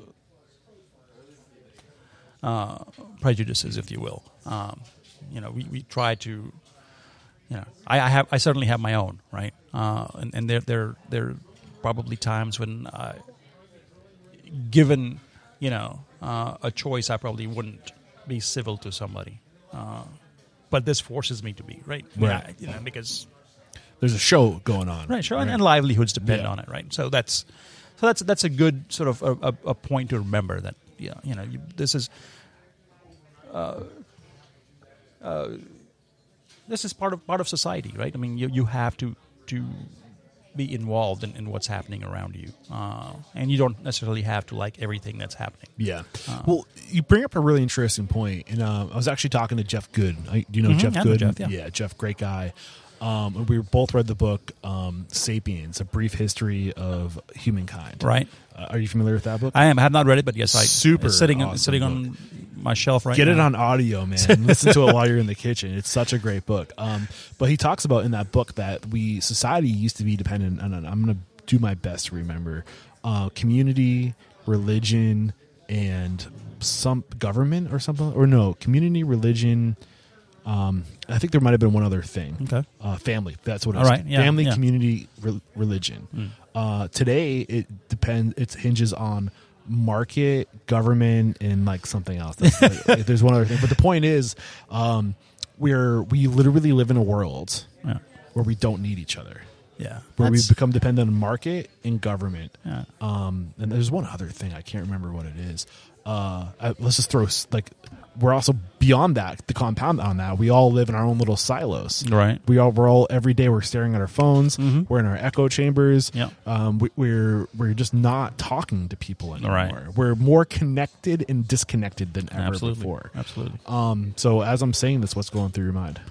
uh, prejudices, if you will. Um, you know, we, we try to, you know, I, I have I certainly have my own, right, uh, and and there there there. Probably times when, uh, given, you know, uh, a choice, I probably wouldn't be civil to somebody. Uh, but this forces me to be, right? I mean, Right. I, you know, because There's a show going on. right, sure, and, and livelihoods depend Yeah. on it, right? So that's so that's that's a good sort of a, a, a point to remember that, yeah, you know, you, this is. Uh, uh, this is part of part of society, right? I mean, you you have to to. be involved in, in what's happening around you. Uh, and you don't necessarily have to like everything that's happening. Yeah. Uh, well, you bring up a really interesting point, and um, I was actually talking to Jeff Good. I, do you know Mhm, Jeff I know Good? Jeff, yeah. Jeff, great guy. Um, and we both read the book um, *Sapiens: A Brief History of Humankind*. Right. Uh, are you familiar with that book? I am. I have not read it, but yes, I Super it's sitting awesome sitting on my shelf right Get now. it on audio, man. Listen to it while you're in the kitchen. It's such a great book. Um, but he talks about in that book that we society used to be dependent on. I'm going to do my best to remember uh, community, religion, and some government or something. Or no, community, religion. Um, I think there might have been one other thing. Okay. Uh, family. That's what it All is. right, yeah, family, yeah. community, re- religion. Mm. Uh, today, it depends. It hinges on market, government, and like something else. That's like, like, there's one other thing, but the point is, um, we're we literally live in a world Yeah. where we don't need each other. Yeah. Where we That's- become dependent on market and government. Yeah. Um, and there's one other thing I can't remember what it is. uh, uh, let's just throw s- like we're also beyond that, the compound on that. We all live in our own little silos. Right. We all we're all every day we're staring at our phones. Mhm. We're in our echo chambers. Yeah. Um, we, we're we're just not talking to people anymore. Right. We're more connected and disconnected than ever Absolutely. before. Absolutely. Um, so as I'm saying this, what's going through your mind?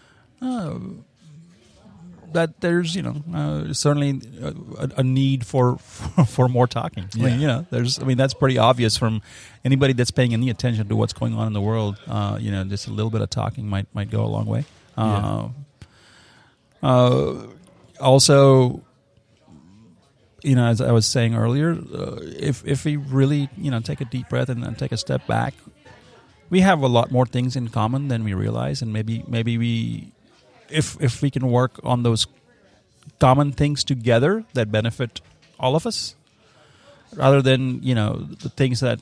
That there's, you know, uh, certainly a, a need for, for for more talking. I Yeah. mean, you know, there's, I mean, that's pretty obvious from anybody that's paying any attention to what's going on in the world. Uh, you know, just a little bit of talking might might go a long way. Uh, uh, also, you know, as I was saying earlier, uh, if if we really, you know, take a deep breath and, and take a step back, we have a lot more things in common than we realize, and maybe maybe we. If if we can work on those common things together that benefit all of us, rather than, you know, the things that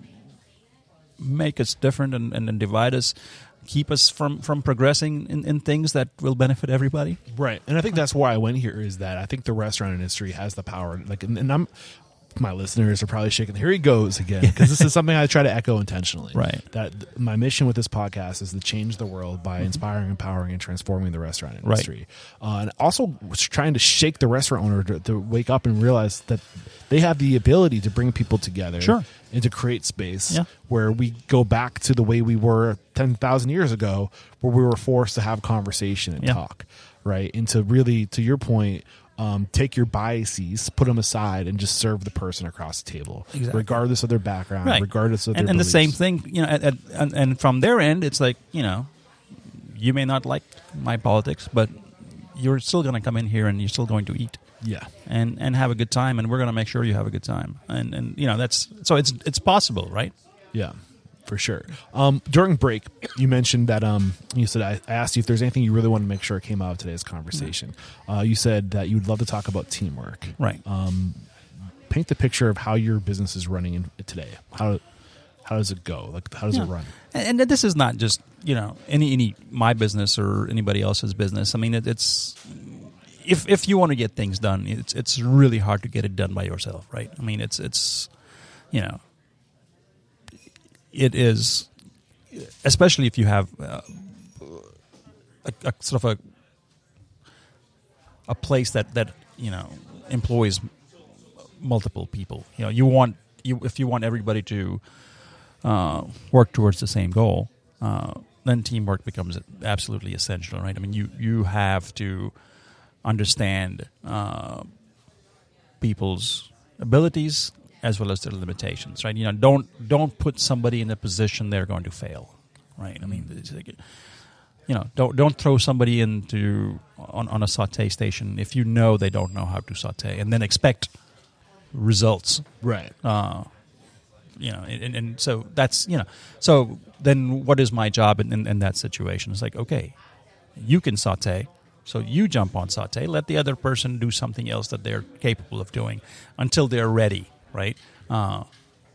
make us different and, and, and divide us, keep us from, from progressing in, in things that will benefit everybody. Right. And I think that's why I went here, is that I think the restaurant industry has the power. Like, and, and I'm, my listeners are probably shaking. Here he goes again, because this is something I try to echo intentionally. Right. That th- my mission with this podcast is to change the world by inspiring, empowering, and transforming the restaurant industry. Right. Uh, and also trying to shake the restaurant owner to, to wake up and realize that they have the ability to bring people together. Sure. And to create space Yeah. where we go back to the way we were ten thousand years ago, where we were forced to have conversation and Yeah. talk. Right. And to really, to your point, Um, take your biases, put them aside, and just serve the person across the table, Exactly. regardless of their background, Right. regardless of and, their and the same beliefs. thing, you know, at, at, and, and from their end, it's like, you know, you may not like my politics, but you're still going to come in here and you're still going to eat Yeah, and, and have a good time, and we're going to make sure you have a good time. And, and you know, that's, so it's it's possible, right? yeah, for sure. Um, during break, you mentioned that um, you said I, I asked you if there's anything you really want to make sure came out of today's conversation. Uh, you said that you would love to talk about teamwork. Right. Um, paint the picture of how your business is running in, today. How how does it go? Like, how does Yeah. it run? And, and this is not just, you know, any any my business or anybody else's business. I mean, it, it's if if you want to get things done, it's it's really hard to get it done by yourself, right? I mean, it's it's you know, it is, especially if you have uh, a, a sort of a a place that that you know employs multiple people. You know, you want you if you want everybody to uh, work towards the same goal, uh, then teamwork becomes absolutely essential, right? I mean, you you have to understand uh, people's abilities as well as their limitations, right? You know, don't don't put somebody in a position they're going to fail, right? I mean, it's like, you know, don't don't throw somebody into on, on a saute station if you know they don't know how to saute, and then expect results. Right. Uh, you know, and, and so that's, you know, so then what is my job in, in, in that situation? It's like, okay, you can saute, so you jump on saute, let the other person do something else that they're capable of doing until they're ready, right? Uh,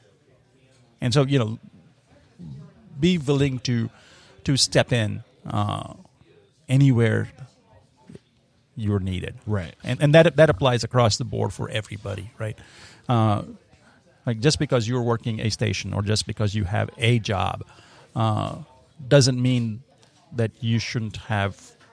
and so, you know, be willing to to step in uh, anywhere you're needed. Right. And and that that applies across the board for everybody, right? Uh, like just because you're working a station or just because you have a job uh, doesn't mean that you shouldn't have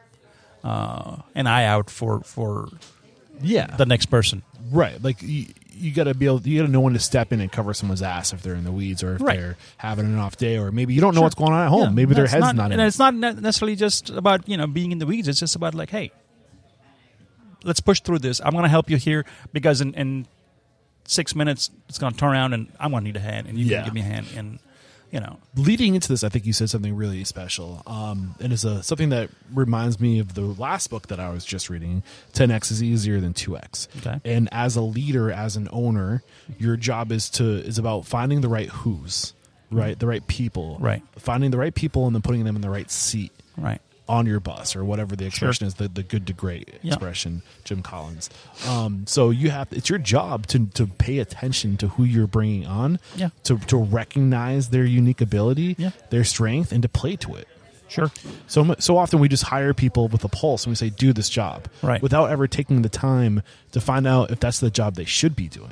uh, an eye out for for Yeah. the next person. Right. Like you, you got to be able, you got to know when to step in and cover someone's ass if they're in the weeds or if Right. they're having an off day, or maybe you don't know Sure. what's going on at home. Yeah, Maybe their that's head's not, not, in and it. it's not ne- necessarily just about, you know, being in the weeds. It's just about like, hey, let's push through this. I'm going to help you here because in, in six minutes it's going to turn around and I'm going to need a hand, and you Yeah. can give me a hand, and you know. Leading into this, I think you said something really special. Um, and it's a, something that reminds me of the last book that I was just reading, ten X is easier than two X. Okay. And as a leader, as an owner, your job is to is about finding the right who's, right? The right people. Right. Finding the right people and then putting them in the right seat Right. on your bus, or whatever the expression Sure. is, the, the good to great Yeah. expression, Jim Collins. Um, so you have, it's your job to, to pay attention to who you're bringing on, Yeah. to, to recognize their unique ability, Yeah. their strength, and to play to it. Sure. So mu- so often we just hire people with a pulse and we say, do this job, Right. without ever taking the time to find out if that's the job they should be doing.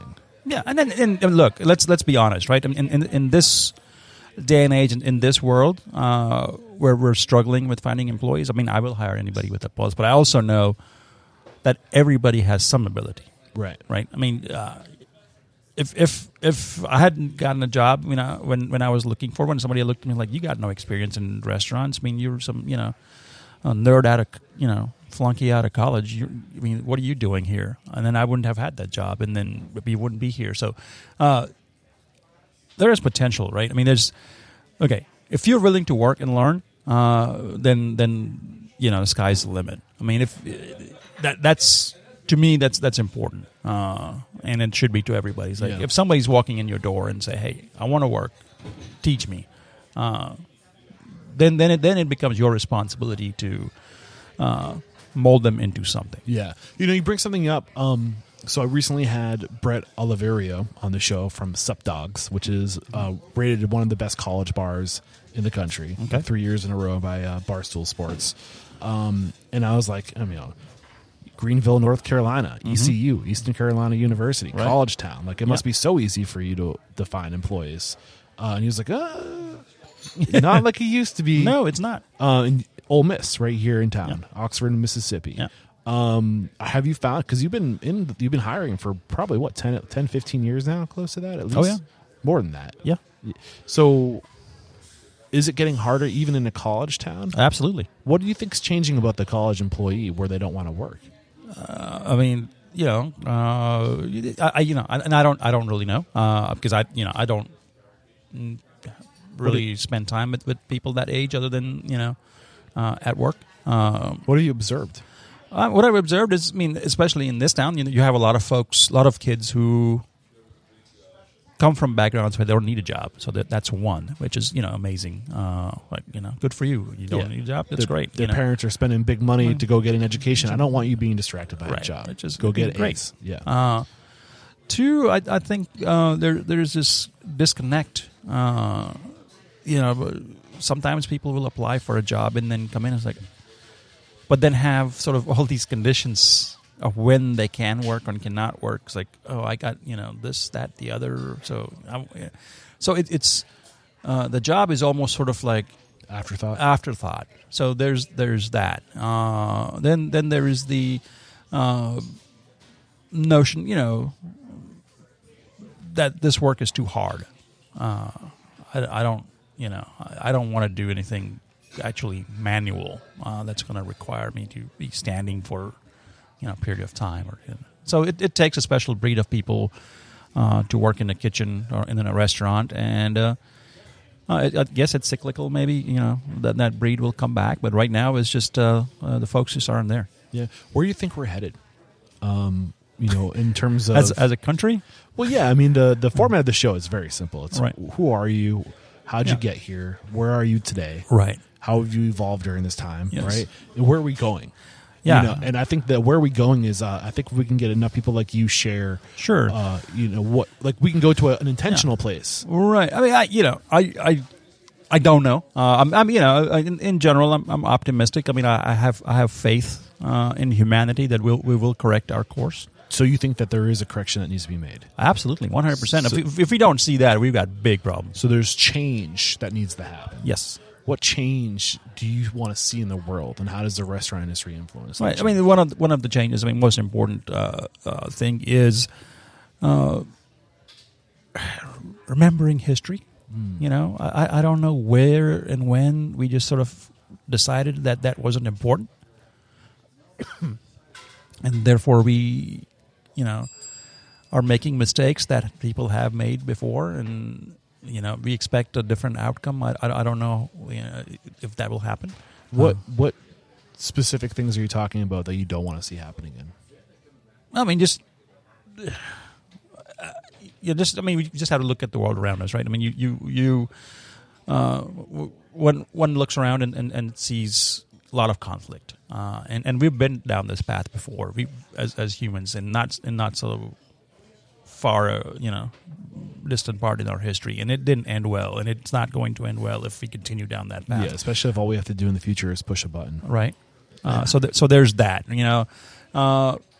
Yeah, and then and, and look, let's let's be honest, right? I mean, in, in in this day and age, in, in this world, uh, where we're struggling with finding employees, I mean, I will hire anybody with a pulse, but I also know that everybody has some ability, Right. right? I mean, uh, if if if I hadn't gotten a job, you know, when when I was looking for one, somebody looked at me like, "You got no experience in restaurants. I mean, you're some, you know, a nerd out of, you know, flunky out of college. You're, I mean, what are you doing here?" And then I wouldn't have had that job, and then you wouldn't be here. So uh, there is potential, right? I mean, there's okay. If you're willing to work and learn, uh, then then you know the sky's the limit. I mean, if that that's to me that's that's important, uh, and it should be to everybody. It's like Yeah. if somebody's walking in your door and say, "Hey, I want to work, teach me," uh, then then it then it becomes your responsibility to uh, mold them into something. Yeah. You know, you bring something up. Um, so I recently had Brett Oliverio on the show from Sup Dogs, which is uh, rated one of the best college bars in the country. Okay. Three years in a row by uh, Barstool Sports. Um, and I was like, I mean, you know, Greenville, North Carolina, E C U, Eastern Carolina University, Right. college town. Like, it must Yeah. be so easy for you to, to find employees. Uh, and he was like, uh, not like it used to be. No, it's not. Uh, in Ole Miss, right here in town, Oxford, Mississippi. Yeah. Um, have you found, because you've been in, you've been hiring for probably what ten, ten, fifteen years now, close to that at least. Oh, yeah. More than that. Yeah, So, is it getting harder even in a college town? absolutely. What do you think's changing about the college employee where they don't want to work? I mean, you know, uh, I, I you know, and I don't, I don't really know uh, because I, you know, I don't mm, really spend time with, with people that age other than you know uh, at work. Um, What have you observed? Uh, what I've observed is, I mean, especially in this town, you know, you have a lot of folks, a lot of kids who come from backgrounds where they don't need a job. So that that's one, which is, you know, amazing. Uh, like, you know, good for you. You don't Yeah. need a job. That's Their- great. Their you know. parents are spending big money to go get an education. I don't want you being distracted by a Right. job. Which is go get great. A's. Yeah. Uh, two, I, I think uh, there there's this disconnect. Uh, you know, sometimes people will apply for a job and then come in and it's like, but then have sort of all these conditions of when they can work and cannot work. It's like, oh, I got, you know, this, that, the other. So, I, so it, it's uh, the job is almost sort of like Afterthought. afterthought. So there's there's that. Uh, then then there is the uh, notion, you know, that this work is too hard. Uh, I, I don't, you know, I, I don't want to do anything actually manual uh, that's going to require me to be standing for, you know, a period of time. Or you know. So it, it takes a special breed of people uh, to work in a kitchen or in a restaurant, and uh, uh, I, I guess it's cyclical. Maybe you know that that breed will come back, but right now it's just uh, uh, the folks just aren't there. Yeah. Where do you think we're headed? Um, you know, in terms of As as a country, well, yeah. I mean, the the format of the show is very simple. It's Right. who are you? How'd you Yeah. get here? Where are you today? right? How have you evolved during this time? Yes. Right. And where are we going? Yeah. You know, and I think that where we going is, uh, I think we can get enough people like you share. Sure. Uh, you know what? Like we can go to a, an intentional place. Right. I mean, I you know, I I, I don't know. Uh, I'm, I'm you know, in, in general, I'm, I'm optimistic. I mean, I, I have I have faith uh, in humanity that we'll we will correct our course. So you think that there is a correction that needs to be made? Absolutely, one hundred percent. So- If if we don't see that, we've got big problems. So there's change that needs to happen. Yes. What change do you want to see in the world, and how does the restaurant industry influence? that Right. I mean, one of the, one of the changes. I mean, most important uh, uh, thing is uh, remembering history. You know, I, I don't know where and when we just sort of decided that that wasn't important, and therefore we, you know, are making mistakes that people have made before, and you know, we expect a different outcome. I, I, I don't know, you know if that will happen. What Um, what specific things are you talking about that you don't want to see happening in? I mean, just uh, you just. I mean, we just have to look at the world around us, right? I mean, you you you. Uh, w- when one looks around and, and, and sees a lot of conflict, uh, and and we've been down this path before, we as as humans, and not and not so far, uh, you know, distant part in our history, and it didn't end well, and it's not going to end well if we continue down that path. Yeah, especially if all we have to do in the future is push a button. Right. Uh, so th- so there's that. You know, uh,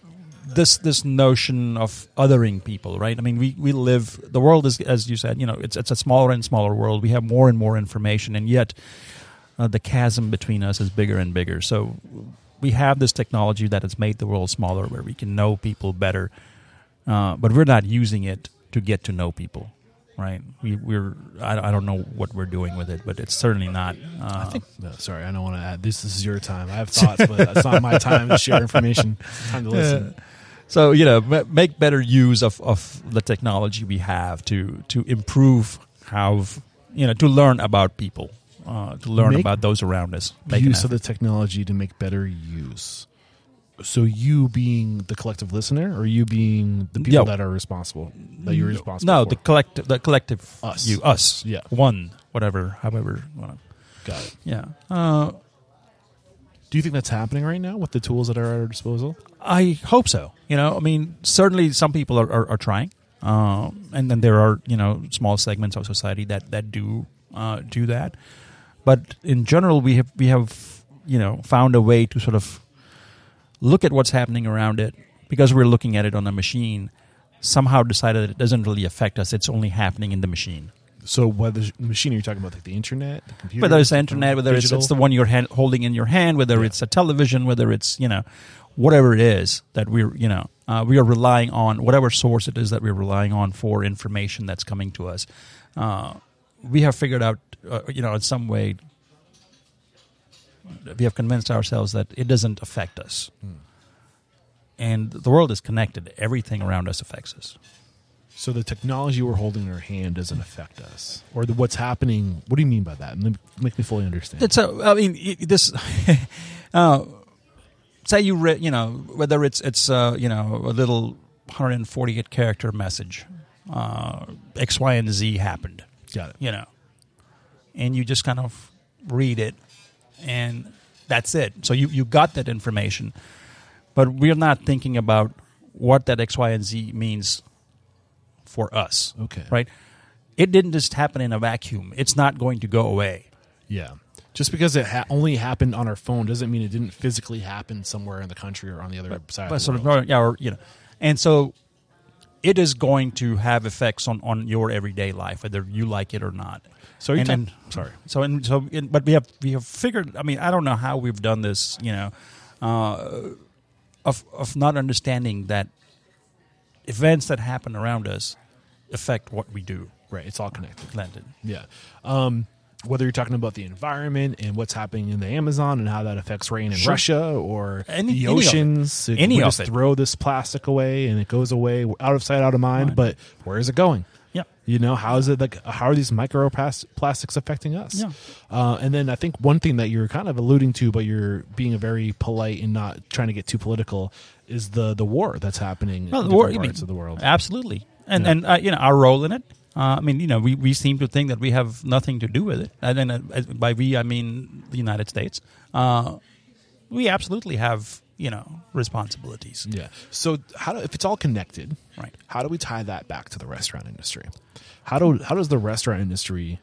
this this notion of othering people, right? I mean, we, we live, the world is, as you said, you know, it's it's a smaller and smaller world. We have more and more information, and yet uh, the chasm between us is bigger and bigger. So we have this technology that has made the world smaller, where we can know people better, uh, but we're not using it to get to know people, right? We, we're I, I don't know what we're doing with it, but it's certainly not. Uh, I think. No, sorry, I don't want to add. This, this is your time. I have thoughts, but it's not my time to share information. It's time to listen. So, you know, m- make better use of, of the technology we have to to improve how, you know, to learn about people, uh, to learn Make about those around us. Make use an of the technology to make better use. So you being the collective listener, or you being the people Yeah. that are responsible, that you're responsible No, for? the collective, the collective, Us. you, us, Yeah. one, whatever, however, you wanna- Got it. yeah. Uh, Do you think that's happening right now with the tools that are at our disposal? I hope so. You know, I mean, certainly some people are, are, are trying, um, and then there are, you know, small segments of society that that do uh, do that. But in general, we have we have you know found a way to sort of look at what's happening around it, because we're looking at it on a machine. Somehow decided that it doesn't really affect us; it's only happening in the machine. So whether the machine you're talking about, like the internet, the computer, Whether it's the internet, whether it's, digital? it's the one you're hand, holding in your hand, whether Yeah. it's a television, whether it's, you know, whatever it is that we're, you know, uh, we are relying on, whatever source it is that we're relying on for information that's coming to us. Uh, we have figured out, uh, you know, in some way, we have convinced ourselves that it doesn't affect us. Hmm. And the world is connected. Everything around us affects us. So the technology we're holding in our hand doesn't affect us, or the, what's happening. What do you mean by that? Make make me fully understand. It's a, I mean, it- this. uh, say you read, you know, whether it's it's uh, you know a little one hundred forty-eight character message, uh, X, Y, and Z happened, Got it. you know, and you just kind of read it, and that's it. So you you got that information, but we're not thinking about what that X, Y, and Z means for us. Okay. Right? It didn't just happen in a vacuum. It's not going to go away. Yeah. Just because it ha- only happened on our phone doesn't mean it didn't physically happen somewhere in the country or on the other side But of the sort world. of, yeah, or, you know, and so it is going to have effects on, on your everyday life, whether you like it or not. So are you and, talk- and- sorry. So and so, in, but we have we have figured. I mean, I don't know how we've done this. You know, uh, of of not understanding that events that happen around us affect what we do. Right. It's all connected. Landed. Yeah. Um, whether you're talking about the environment and what's happening in the Amazon and how that affects rain in Sure. Russia, or Any- the any of it. oceans, it- Any we of just it. throw this plastic away and it goes away, out of sight, out of mind. Mind. But where is it going? Yeah. You know, how is it like? How are these microplastics affecting us? Yeah. Uh, and then I think one thing that you're kind of alluding to, but you're being very polite and not trying to get too political, is the the war that's happening Well, in the war- different I mean, parts of the world. Absolutely. And Yeah. and uh, you know, our role in it. Uh, I mean, you know, we, we seem to think that we have nothing to do with it. And then uh, by we, I mean the United States. Uh, we absolutely have, you know, responsibilities. Yeah. So how do, if it's all connected, Right. how do we tie that back to the restaurant industry? How do how does the restaurant industry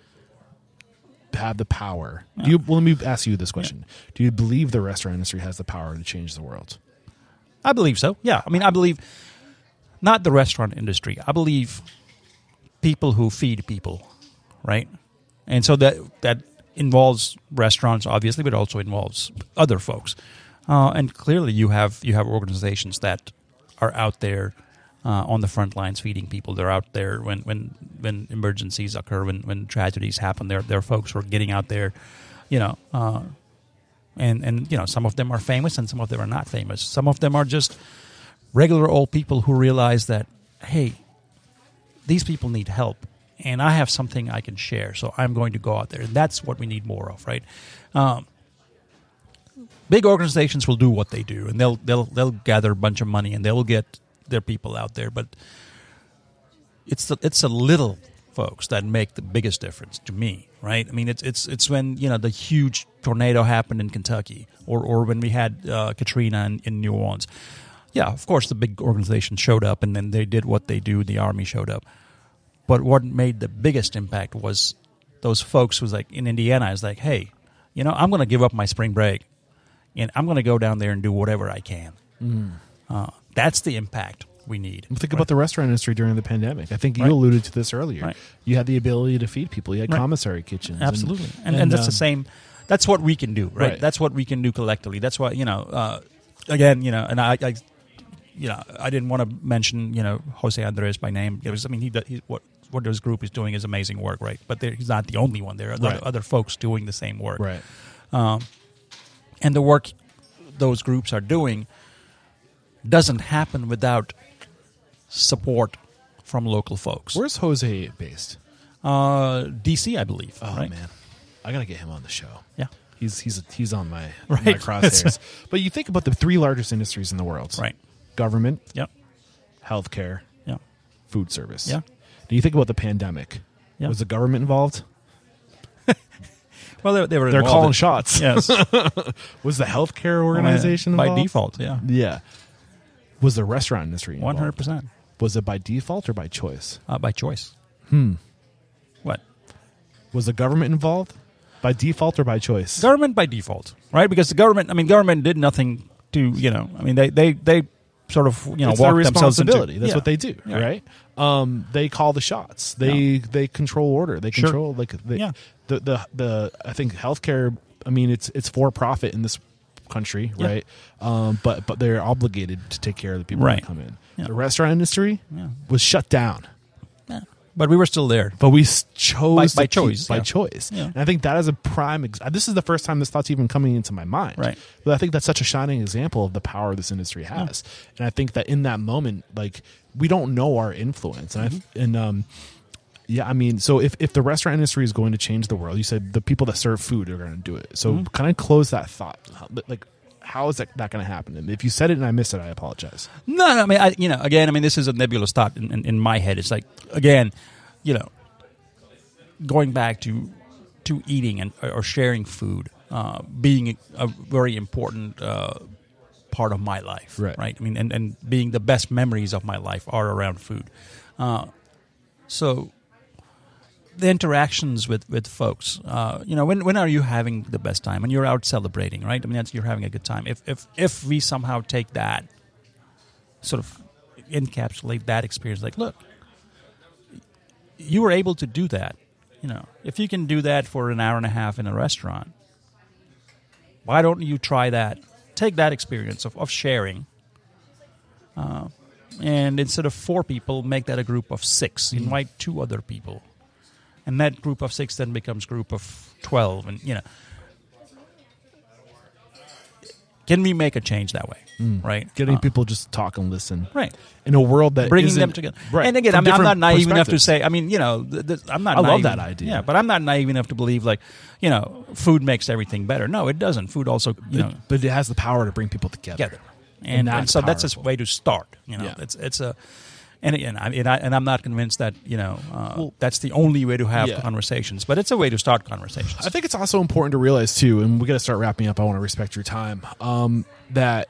have the power? Do you, well, let me ask you this question: do you believe the restaurant industry has the power to change the world? I believe so. Yeah. I mean, I believe not the restaurant industry. I believe people who feed people, right? And so that that involves restaurants, obviously, but also involves other folks. Uh, and clearly, you have you have organizations that are out there uh, on the front lines feeding people. They're out there when when, when emergencies occur, when when tragedies happen. There there are folks who are getting out there, you know. Uh, and and you know, some of them are famous, and some of them are not famous. Some of them are just regular old people who realize that, hey, these people need help, and I have something I can share, so I'm going to go out there. And that's what we need more of, right? Um, big organizations will do what they do, and they'll they'll they'll gather a bunch of money, and they'll get their people out there. But it's the it's the little folks that make the biggest difference to me, right? I mean, it's it's it's when, you know, the huge tornado happened in Kentucky, or or when we had uh, Katrina in, in New Orleans. Yeah, of course, the big organizations showed up, and then they did what they do. The Army showed up. But what made the biggest impact was those folks who was like, in Indiana, is like, hey, you know, I'm going to give up my spring break, and I'm going to go down there and do whatever I can. Mm. Uh, That's the impact we need. Think right? about the restaurant industry during the pandemic. I think you Right. alluded to this earlier. Right. You had the ability to feed people. You had Right. commissary kitchens. Absolutely, and and, and, that's um, the same. That's what we can do, right? Right. That's what we can do collectively. That's why you know. Uh, again, you know, and I, I, you know, I didn't want to mention you know Jose Andres by name. It was, I mean, he, he what what his group is doing is amazing work, right? But there- he's not the only one. There are Right. other, other folks doing the same work, Right. Um, and the work those groups are doing doesn't happen without support from local folks. Where's Jose based? Uh, D C, I believe. Oh right? man, I gotta get him on the show. Yeah. He's he's he's on my Right. my crosshairs. But you think about the three largest industries in the world: Right. government, Yep. healthcare, Yeah. food service. Yeah. Do you think about the pandemic? Yeah. Was the government involved? Well, they, they were. They're involved calling in- shots. Yes. Was the healthcare organization by involved? default? Yeah. Yeah. Was the restaurant industry involved? One hundred percent Was it by default or by choice? uh, by choice. Hmm. What? Was the government involved? By default or by choice? Government by default, right? Because the government. I mean, government did nothing to you know. I mean, they they they sort of you know it's their walked themselves into. responsibility. That's Yeah. what they do, Yeah. right? Um, they call the shots. They Yeah. they control order. They Sure. control like they, Yeah. the the the. I think healthcare. I mean, it's it's for profit in this country, Yeah. right? Um, but but they're obligated to take care of the people Right. that come in. Yeah. The restaurant industry Yeah. was shut down. Yeah. But we were still there. But we s- chose By- to by keep- choice, by yeah. choice. Yeah. And I think that is a prime. Ex- this is the first time this thought's even coming into my mind. Right. But I think that's such a shining example of the power this industry has. And I think that in that moment, like we don't know our influence, and Mm-hmm. I and um, yeah, I mean, so if if the restaurant industry is going to change the world, you said the people that serve food are going to do it. So Mm-hmm. kind of close that thought. How- Like, how is that, that going to happen? And if you said it and I missed it, I apologize. No, no. I mean, I, you know, again, I mean, this is a nebulous thought in, in, in my head. It's like, again, you know, going back to to eating and or sharing food, uh, being a, a very important uh, part of my life, Right. right? I mean, and, and being the best memories of my life are around food. Uh, so the interactions with, with folks, uh, you know, when when are you having the best time? When you're out celebrating, right? I mean, that's, you're having a good time. If if if we somehow take that, sort of encapsulate that experience, like, look, you were able to do that. You know, if you can do that for an hour and a half in a restaurant, why don't you try that? Take that experience of, of sharing, uh, and instead of four people, make that a group of six. Invite two other people, and that group of six then becomes group of twelve. And you know, can we make a change that way? Right, Getting Uh, people just talk and listen. right. In a world that Bringing isn't- them together. Right. And again, From I'm, I'm not different naive enough to perspectives. say, I mean, you know, th- th- I'm not I love naive. that idea. Yeah, but I'm not naive enough to believe, like, you know, food makes everything better. No, it doesn't. Food also, you know, It- but it has the power to bring people together. together. And And, and, that's so that's a powerful. way to start. You know, Yeah. it's it's a, and and, I, and, I, and I'm not convinced that you know uh, Well, that's the only way to have yeah. conversations, but it's a way to start conversations. I think it's also important to realize too, and we got to start wrapping up. I want to respect your time. Um, that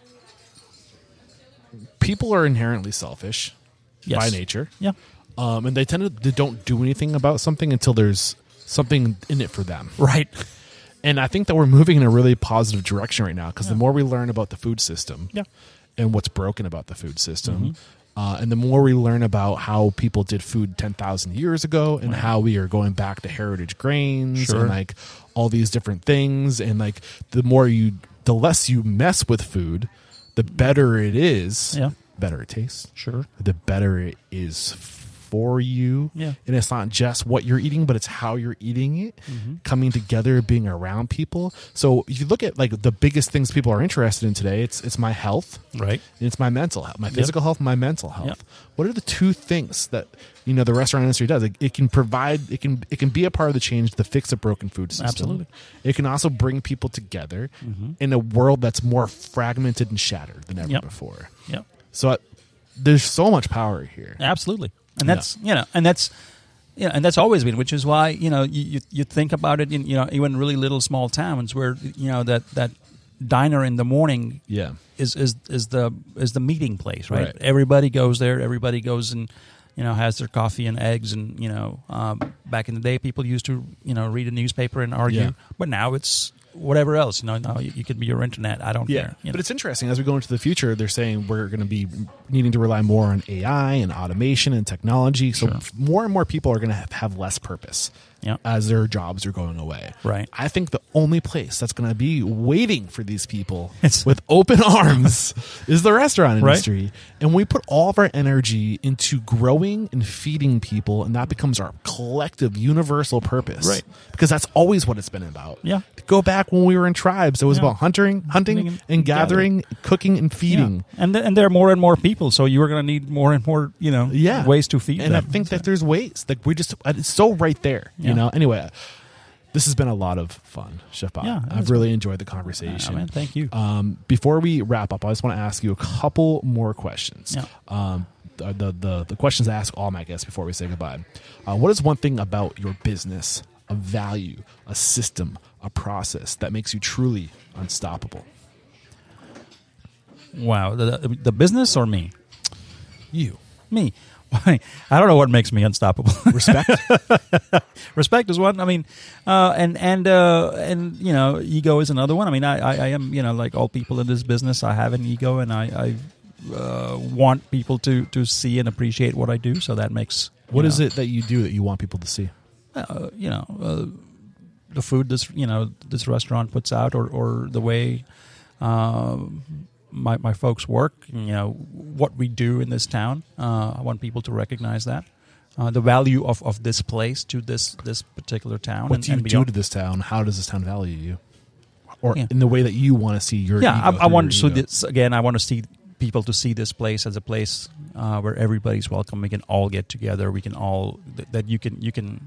people are inherently selfish Yes. by nature, Yeah, um, and they tend to they don't do anything about something until there's something in it for them. right. And I think that we're moving in a really positive direction right now because the more we learn about the food system Yeah. and what's broken about the food system, Mm-hmm. uh, and the more we learn about how people did food ten thousand years ago and how we are going back to heritage grains Sure. and like all these different things. And like the more you, the less you mess with food, the better it is, Yeah. better it tastes, Sure. the better it is for you. Yeah. And it's not just what you're eating, but it's how you're eating it, Mm-hmm. coming together, being around people. So if you look at like the biggest things people are interested in today, it's it's my health, Right. it's my mental health, my physical health, my mental health. Yep. What are the two things that you know the restaurant industry does? It, it can provide, it can it can be a part of the change to fix a broken food system. Absolutely. It can also bring people together in a world that's more fragmented and shattered than ever Yep. before. Yeah. So uh, there's so much power here. Absolutely, and that's you know, and that's you know, and that's always been, which is why you know you you, you think about it in you know even really little small towns where you know that that diner in the morning Yeah. is is is the is the meeting place, right? Right. Everybody goes there. Everybody goes and you know has their coffee and eggs, and you know um, back in the day people used to you know read a newspaper and argue, Yeah. but now it's whatever else. You know, now you, you can be your internet. I don't Yeah, care. You but know. it's interesting as we go into the future. They're saying we're going to be needing to rely more on A I and automation and technology. So Sure. more and more people are going to have, have less purpose Yeah. as their jobs are going away. Right. I think the only place that's going to be waiting for these people It's- with open arms is the restaurant Right. industry. And we put all of our energy into growing and feeding people, and that becomes our collective universal purpose. Right. Because that's always what it's been about. Yeah. Go back when we were in tribes. It was Yeah. about hunting, hunting, Hunting and and gathering, cooking and feeding. Yeah. And th- and there are more and more people, so you are going to need more and more, you know, Yeah. ways to feed And them. I think that there's ways. Like we just, it's so right there. Yeah. You know. Anyway, this has been a lot of fun, Chef Bob. Yeah, it I've has really enjoyed the conversation. Oh, man, thank you. Um, before we wrap up, I just want to ask you a couple more questions. Yeah. Um, the, the the the questions I ask all my guests before we say goodbye. Uh, what is one thing about your business, a value, a system, a process that makes you truly unstoppable? Wow, the, the, the business or me? You. Me. Why? I don't know what makes me unstoppable. Respect. Respect is one. I mean, uh, and and uh, and you know, ego is another one. I mean, I, I, I am, you know, like all people in this business, I have an ego, and I, I uh, want people to to see and appreciate what I do. So that makes What you is know, it that you do that you want people to see? Uh, you know, uh, the food this you know this restaurant puts out, or or the way. Uh, My, my folks work, you know, what we do in this town. Uh, I want people to recognize that. Uh, the value of, of this place to this this particular town. What and, do you and do beyond. to this town? How does this town value you? Or Yeah. in the way that you want to see your Yeah, ego I, I through want your so ego. this again. I want to see people to see this place as a place uh, where everybody's welcome. We can all get together. We can all th- that you can you can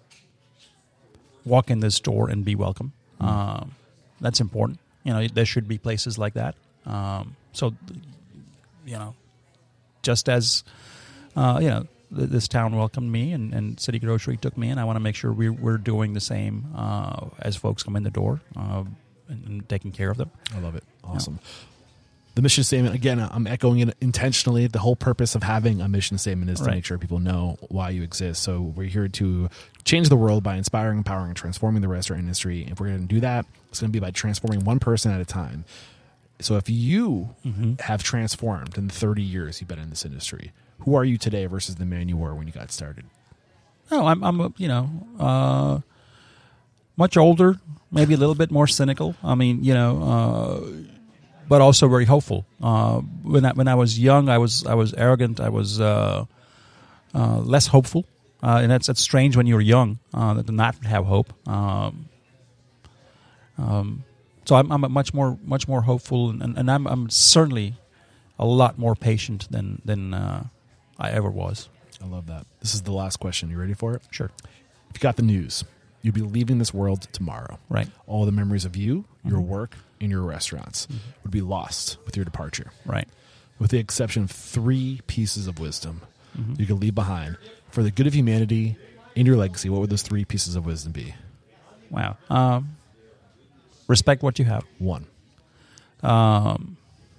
walk in this door and be welcome. Mm. Um, that's important. You know, there should be places like that. Um, so, you know, just as uh, you know, th- this town welcomed me, and, and City Grocery took me in. I want to make sure we're we're doing the same uh, as folks come in the door uh, and, and taking care of them. I love it. Awesome. The mission statement, again, I'm echoing it intentionally. The whole purpose of having a mission statement is to Right. make sure people know why you exist. So we're here to change the world by inspiring, empowering, and transforming the restaurant industry. If we're going to do that, it's going to be by transforming one person at a time. So if you Mm-hmm. have transformed in the thirty years you've been in this industry, who are you today versus the man you were when you got started? No, I'm, I'm a, you know, uh, much older, maybe a little bit more cynical. I mean, you know, uh, but also very hopeful. Uh, when I, when I was young, I was I was arrogant. I was uh, uh, less hopeful, uh, and that's that's strange when you're young uh, to not have hope. Um, um, so I'm, I'm a much more much more hopeful, and, and I'm, I'm certainly a lot more patient than than uh, I ever was. I love that. This is the last question. You ready for it? Sure. If you got the news, you'd be leaving this world tomorrow. Right. All the memories of you, your Mm-hmm. work, and your restaurants would be lost with your departure. Right. With the exception of three pieces of wisdom Mm-hmm. you could leave behind for the good of humanity and your legacy, what would those three pieces of wisdom be? Wow. Um, respect what you have. One. Um,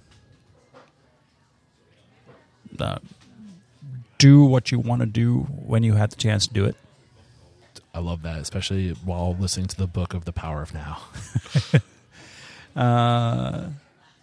uh, do what you want to do when you have the chance to do it. I love that, especially while listening to the book of The Power of Now. Uh,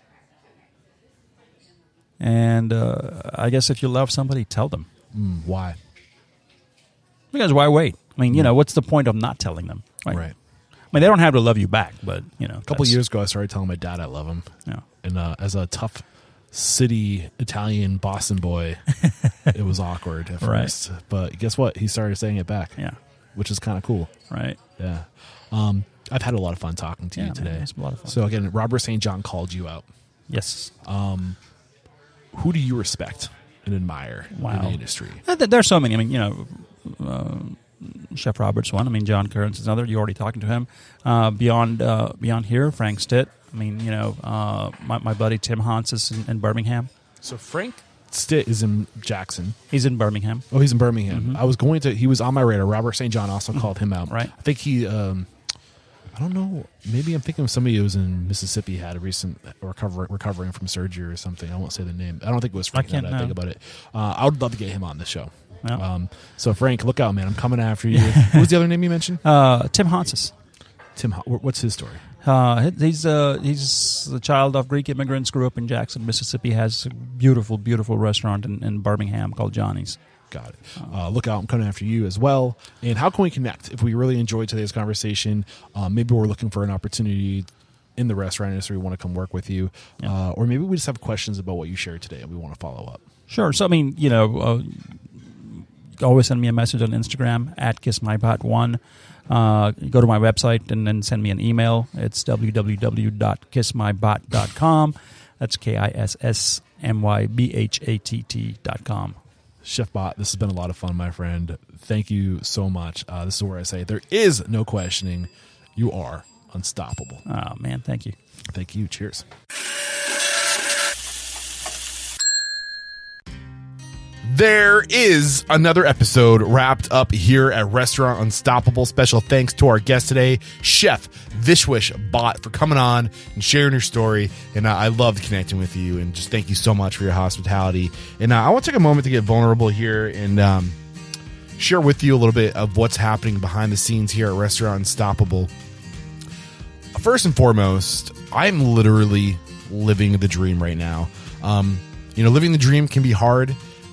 and uh, I guess if you love somebody, tell them. Mm, why? Because why wait? I mean, you know, what's the point of not telling them? Right. I mean, they don't have to love you back, but, you know. A couple years ago, I started telling my dad I love him. Yeah. And uh, as a tough city Italian Boston boy, it was awkward at Right. first. But guess what? He started saying it back, Yeah. which is kind of cool. Right. Yeah. Um, I've had a lot of fun talking to Yeah, you man, today. it's a lot of fun. So again, Robert Saint John called you out. Yes. Who do you respect and admire in Wow. the industry? Uh, th- There's so many. I mean, you know, uh, Chef Robert's one. I mean, John Kearns is another. You're already talking to him. Uh, beyond uh, beyond here, Frank Stitt. I mean, you know, uh, my, my buddy Tim Hans is in, in Birmingham. So Frank Stitt is in Jackson. He's in Birmingham. Oh, he's in Birmingham. I was going to. He was on my radar. Robert Saint John also called him out. Right. I think he. Um, I don't know. Maybe I'm thinking of somebody who was in Mississippi had a recent recover, recovering from surgery or something. I won't say the name. I don't think it was Frank. I can't now that I think know. about it. Uh, I would love to get him on the show. Yeah. Um, so Frank, look out, man! I'm coming after you. Who was the other name you mentioned? Uh, Tim Hanses. Tim. Ho- What's his story? Uh, he's uh, he's the child of Greek immigrants, grew up in Jackson, Mississippi, has a beautiful, beautiful restaurant in, in Birmingham called Johnny's. Got it. Uh, look out, I'm coming after you as well. And how can we connect? If we really enjoyed today's conversation, uh, maybe we're looking for an opportunity in the restaurant industry, we want to come work with you. Yeah. Uh, or maybe we just have questions about what you shared today and we want to follow up. Sure. So, I mean, you know, uh, always send me a message on Instagram at kiss my bot one. Uh, go to my website and then send me an email. It's w w w dot kiss my bot dot com. That's K I S S M Y B H A T T dot com. Chef Bot, this has been a lot of fun, my friend. Thank you so much. Uh, this is where I say there is no questioning. You are unstoppable. Oh, man. Thank you. Thank you. Cheers. There is another episode wrapped up here at Restaurant Unstoppable. Special thanks to our guest today, Chef Vishwish Bhatt, for coming on and sharing your story. And uh, I loved connecting with you. And just thank you so much for your hospitality. And uh, I want to take a moment to get vulnerable here and um, share with you a little bit of what's happening behind the scenes here at Restaurant Unstoppable. First and foremost, I'm literally living the dream right now. Um, you know, living the dream can be hard.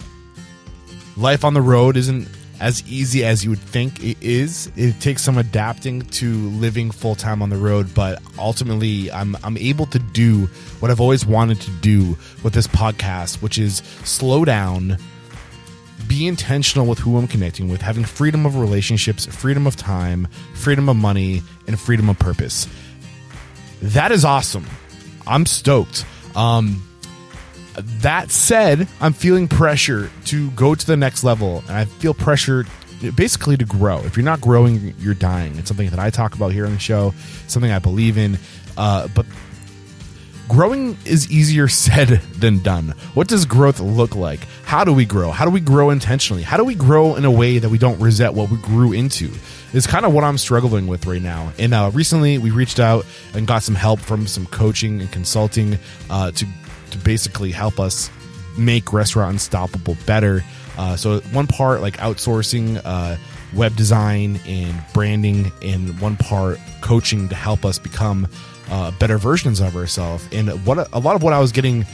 Life on the road isn't as easy as you would think it is. It takes some adapting to living full time on the road, but ultimately I'm I'm able to do what I've always wanted to do with this podcast, which is slow down, be intentional with who I'm connecting with, having freedom of relationships, freedom of time, freedom of money, and freedom of purpose. That is awesome. I'm stoked. Um, That said, I'm feeling pressure to go to the next level, and I feel pressure basically to grow. If you're not growing, you're dying. It's something that I talk about here on the show, something I believe in, uh, but growing is easier said than done. What does growth look like? How do we grow? How do we grow intentionally? How do we grow in a way that we don't resent what we grew into? It's kind of what I'm struggling with right now. And uh, recently, we reached out and got some help from some coaching and consulting uh, to to basically help us make Restaurant Unstoppable better. Uh, so one part like outsourcing, uh, web design and branding, and one part coaching to help us become uh, better versions of ourselves. And what a lot of what I was getting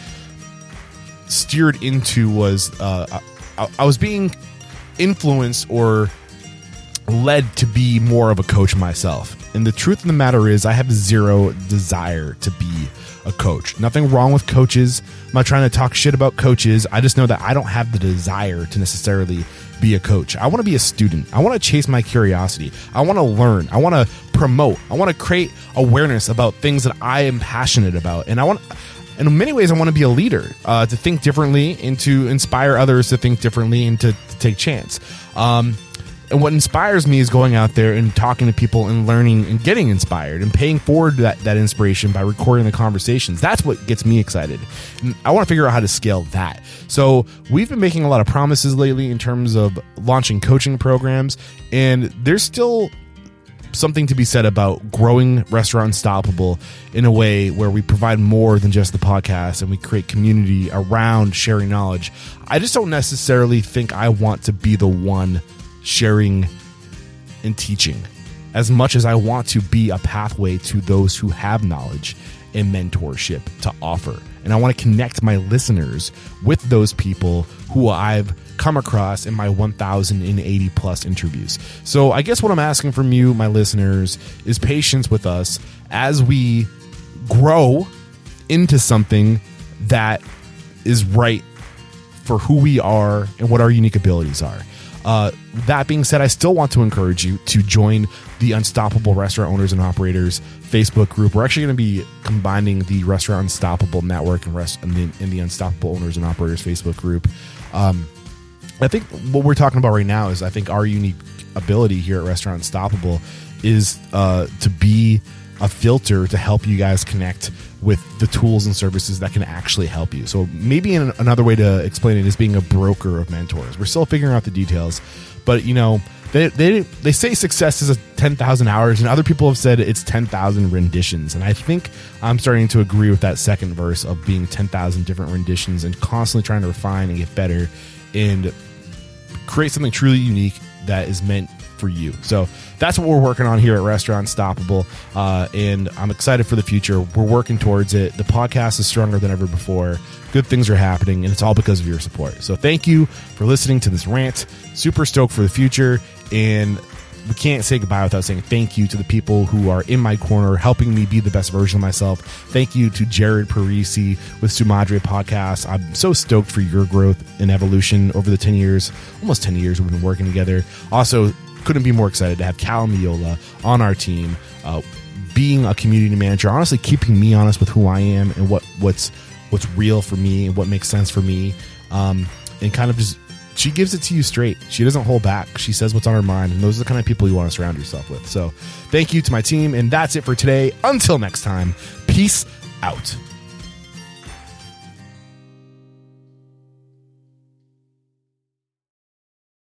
steered into was uh, I, I was being influenced or led to be more of a coach myself. And the truth of the matter is I have zero desire to be a coach. Nothing wrong with coaches. I'm not trying to talk shit about coaches. I just know that I don't have the desire to necessarily be a coach. I want to be a student. I want to chase my curiosity. I want to learn. I want to promote. I want to create awareness about things that I am passionate about. And I want, in many ways, I want to be a leader, uh, to think differently and to inspire others to think differently and to, to take chance. Um, And what inspires me is going out there and talking to people and learning and getting inspired and paying forward that, that inspiration by recording the conversations. That's what gets me excited. And I want to figure out how to scale that. So we've been making a lot of promises lately in terms of launching coaching programs, and there's still something to be said about growing Restaurant Unstoppable in a way where we provide more than just the podcast and we create community around sharing knowledge. I just don't necessarily think I want to be the one sharing and teaching as much as I want to be a pathway to those who have knowledge and mentorship to offer. And I want to connect my listeners with those people who I've come across in my one thousand eighty plus interviews. So I guess what I'm asking from you, my listeners, is patience with us as we grow into something that is right for who we are and what our unique abilities are. Uh, that being said, I still want to encourage you to join the Unstoppable Restaurant Owners and Operators Facebook group. We're actually going to be combining the Restaurant Unstoppable Network and, rest, and, the, and the Unstoppable Owners and Operators Facebook group. Um, I think what we're talking about right now is I think our unique ability here at Restaurant Unstoppable is uh, to be a filter to help you guys connect with the tools and services that can actually help you. So maybe in another way to explain it is being a broker of mentors. We're still figuring out the details, but you know, they they, they say success is a ten thousand hours, and other people have said it's ten thousand renditions. And I think I'm starting to agree with that second verse of being ten thousand different renditions and constantly trying to refine and get better and create something truly unique that is meant for you. So that's what we're working on here at Restaurant Stoppable, uh, and I'm excited for the future. We're working towards it. The podcast is stronger than ever before. Good things are happening, and it's all because of your support. So thank you for listening to this rant. Super stoked for the future, and we can't say goodbye without saying thank you to the people who are in my corner, helping me be the best version of myself. Thank you to Jared Parisi with Sumadre Podcast. I'm so stoked for your growth and evolution over the ten years, almost ten years we've been working together. Also, couldn't be more excited to have Cal Miola on our team, uh, being a community manager, honestly keeping me honest with who I am and what, what's what's real for me and what makes sense for me, um, and kind of just, she gives it to you straight. She doesn't hold back. She says what's on her mind, and those are the kind of people you want to surround yourself with. So thank you to my team, and that's it for today. Until next time, peace out.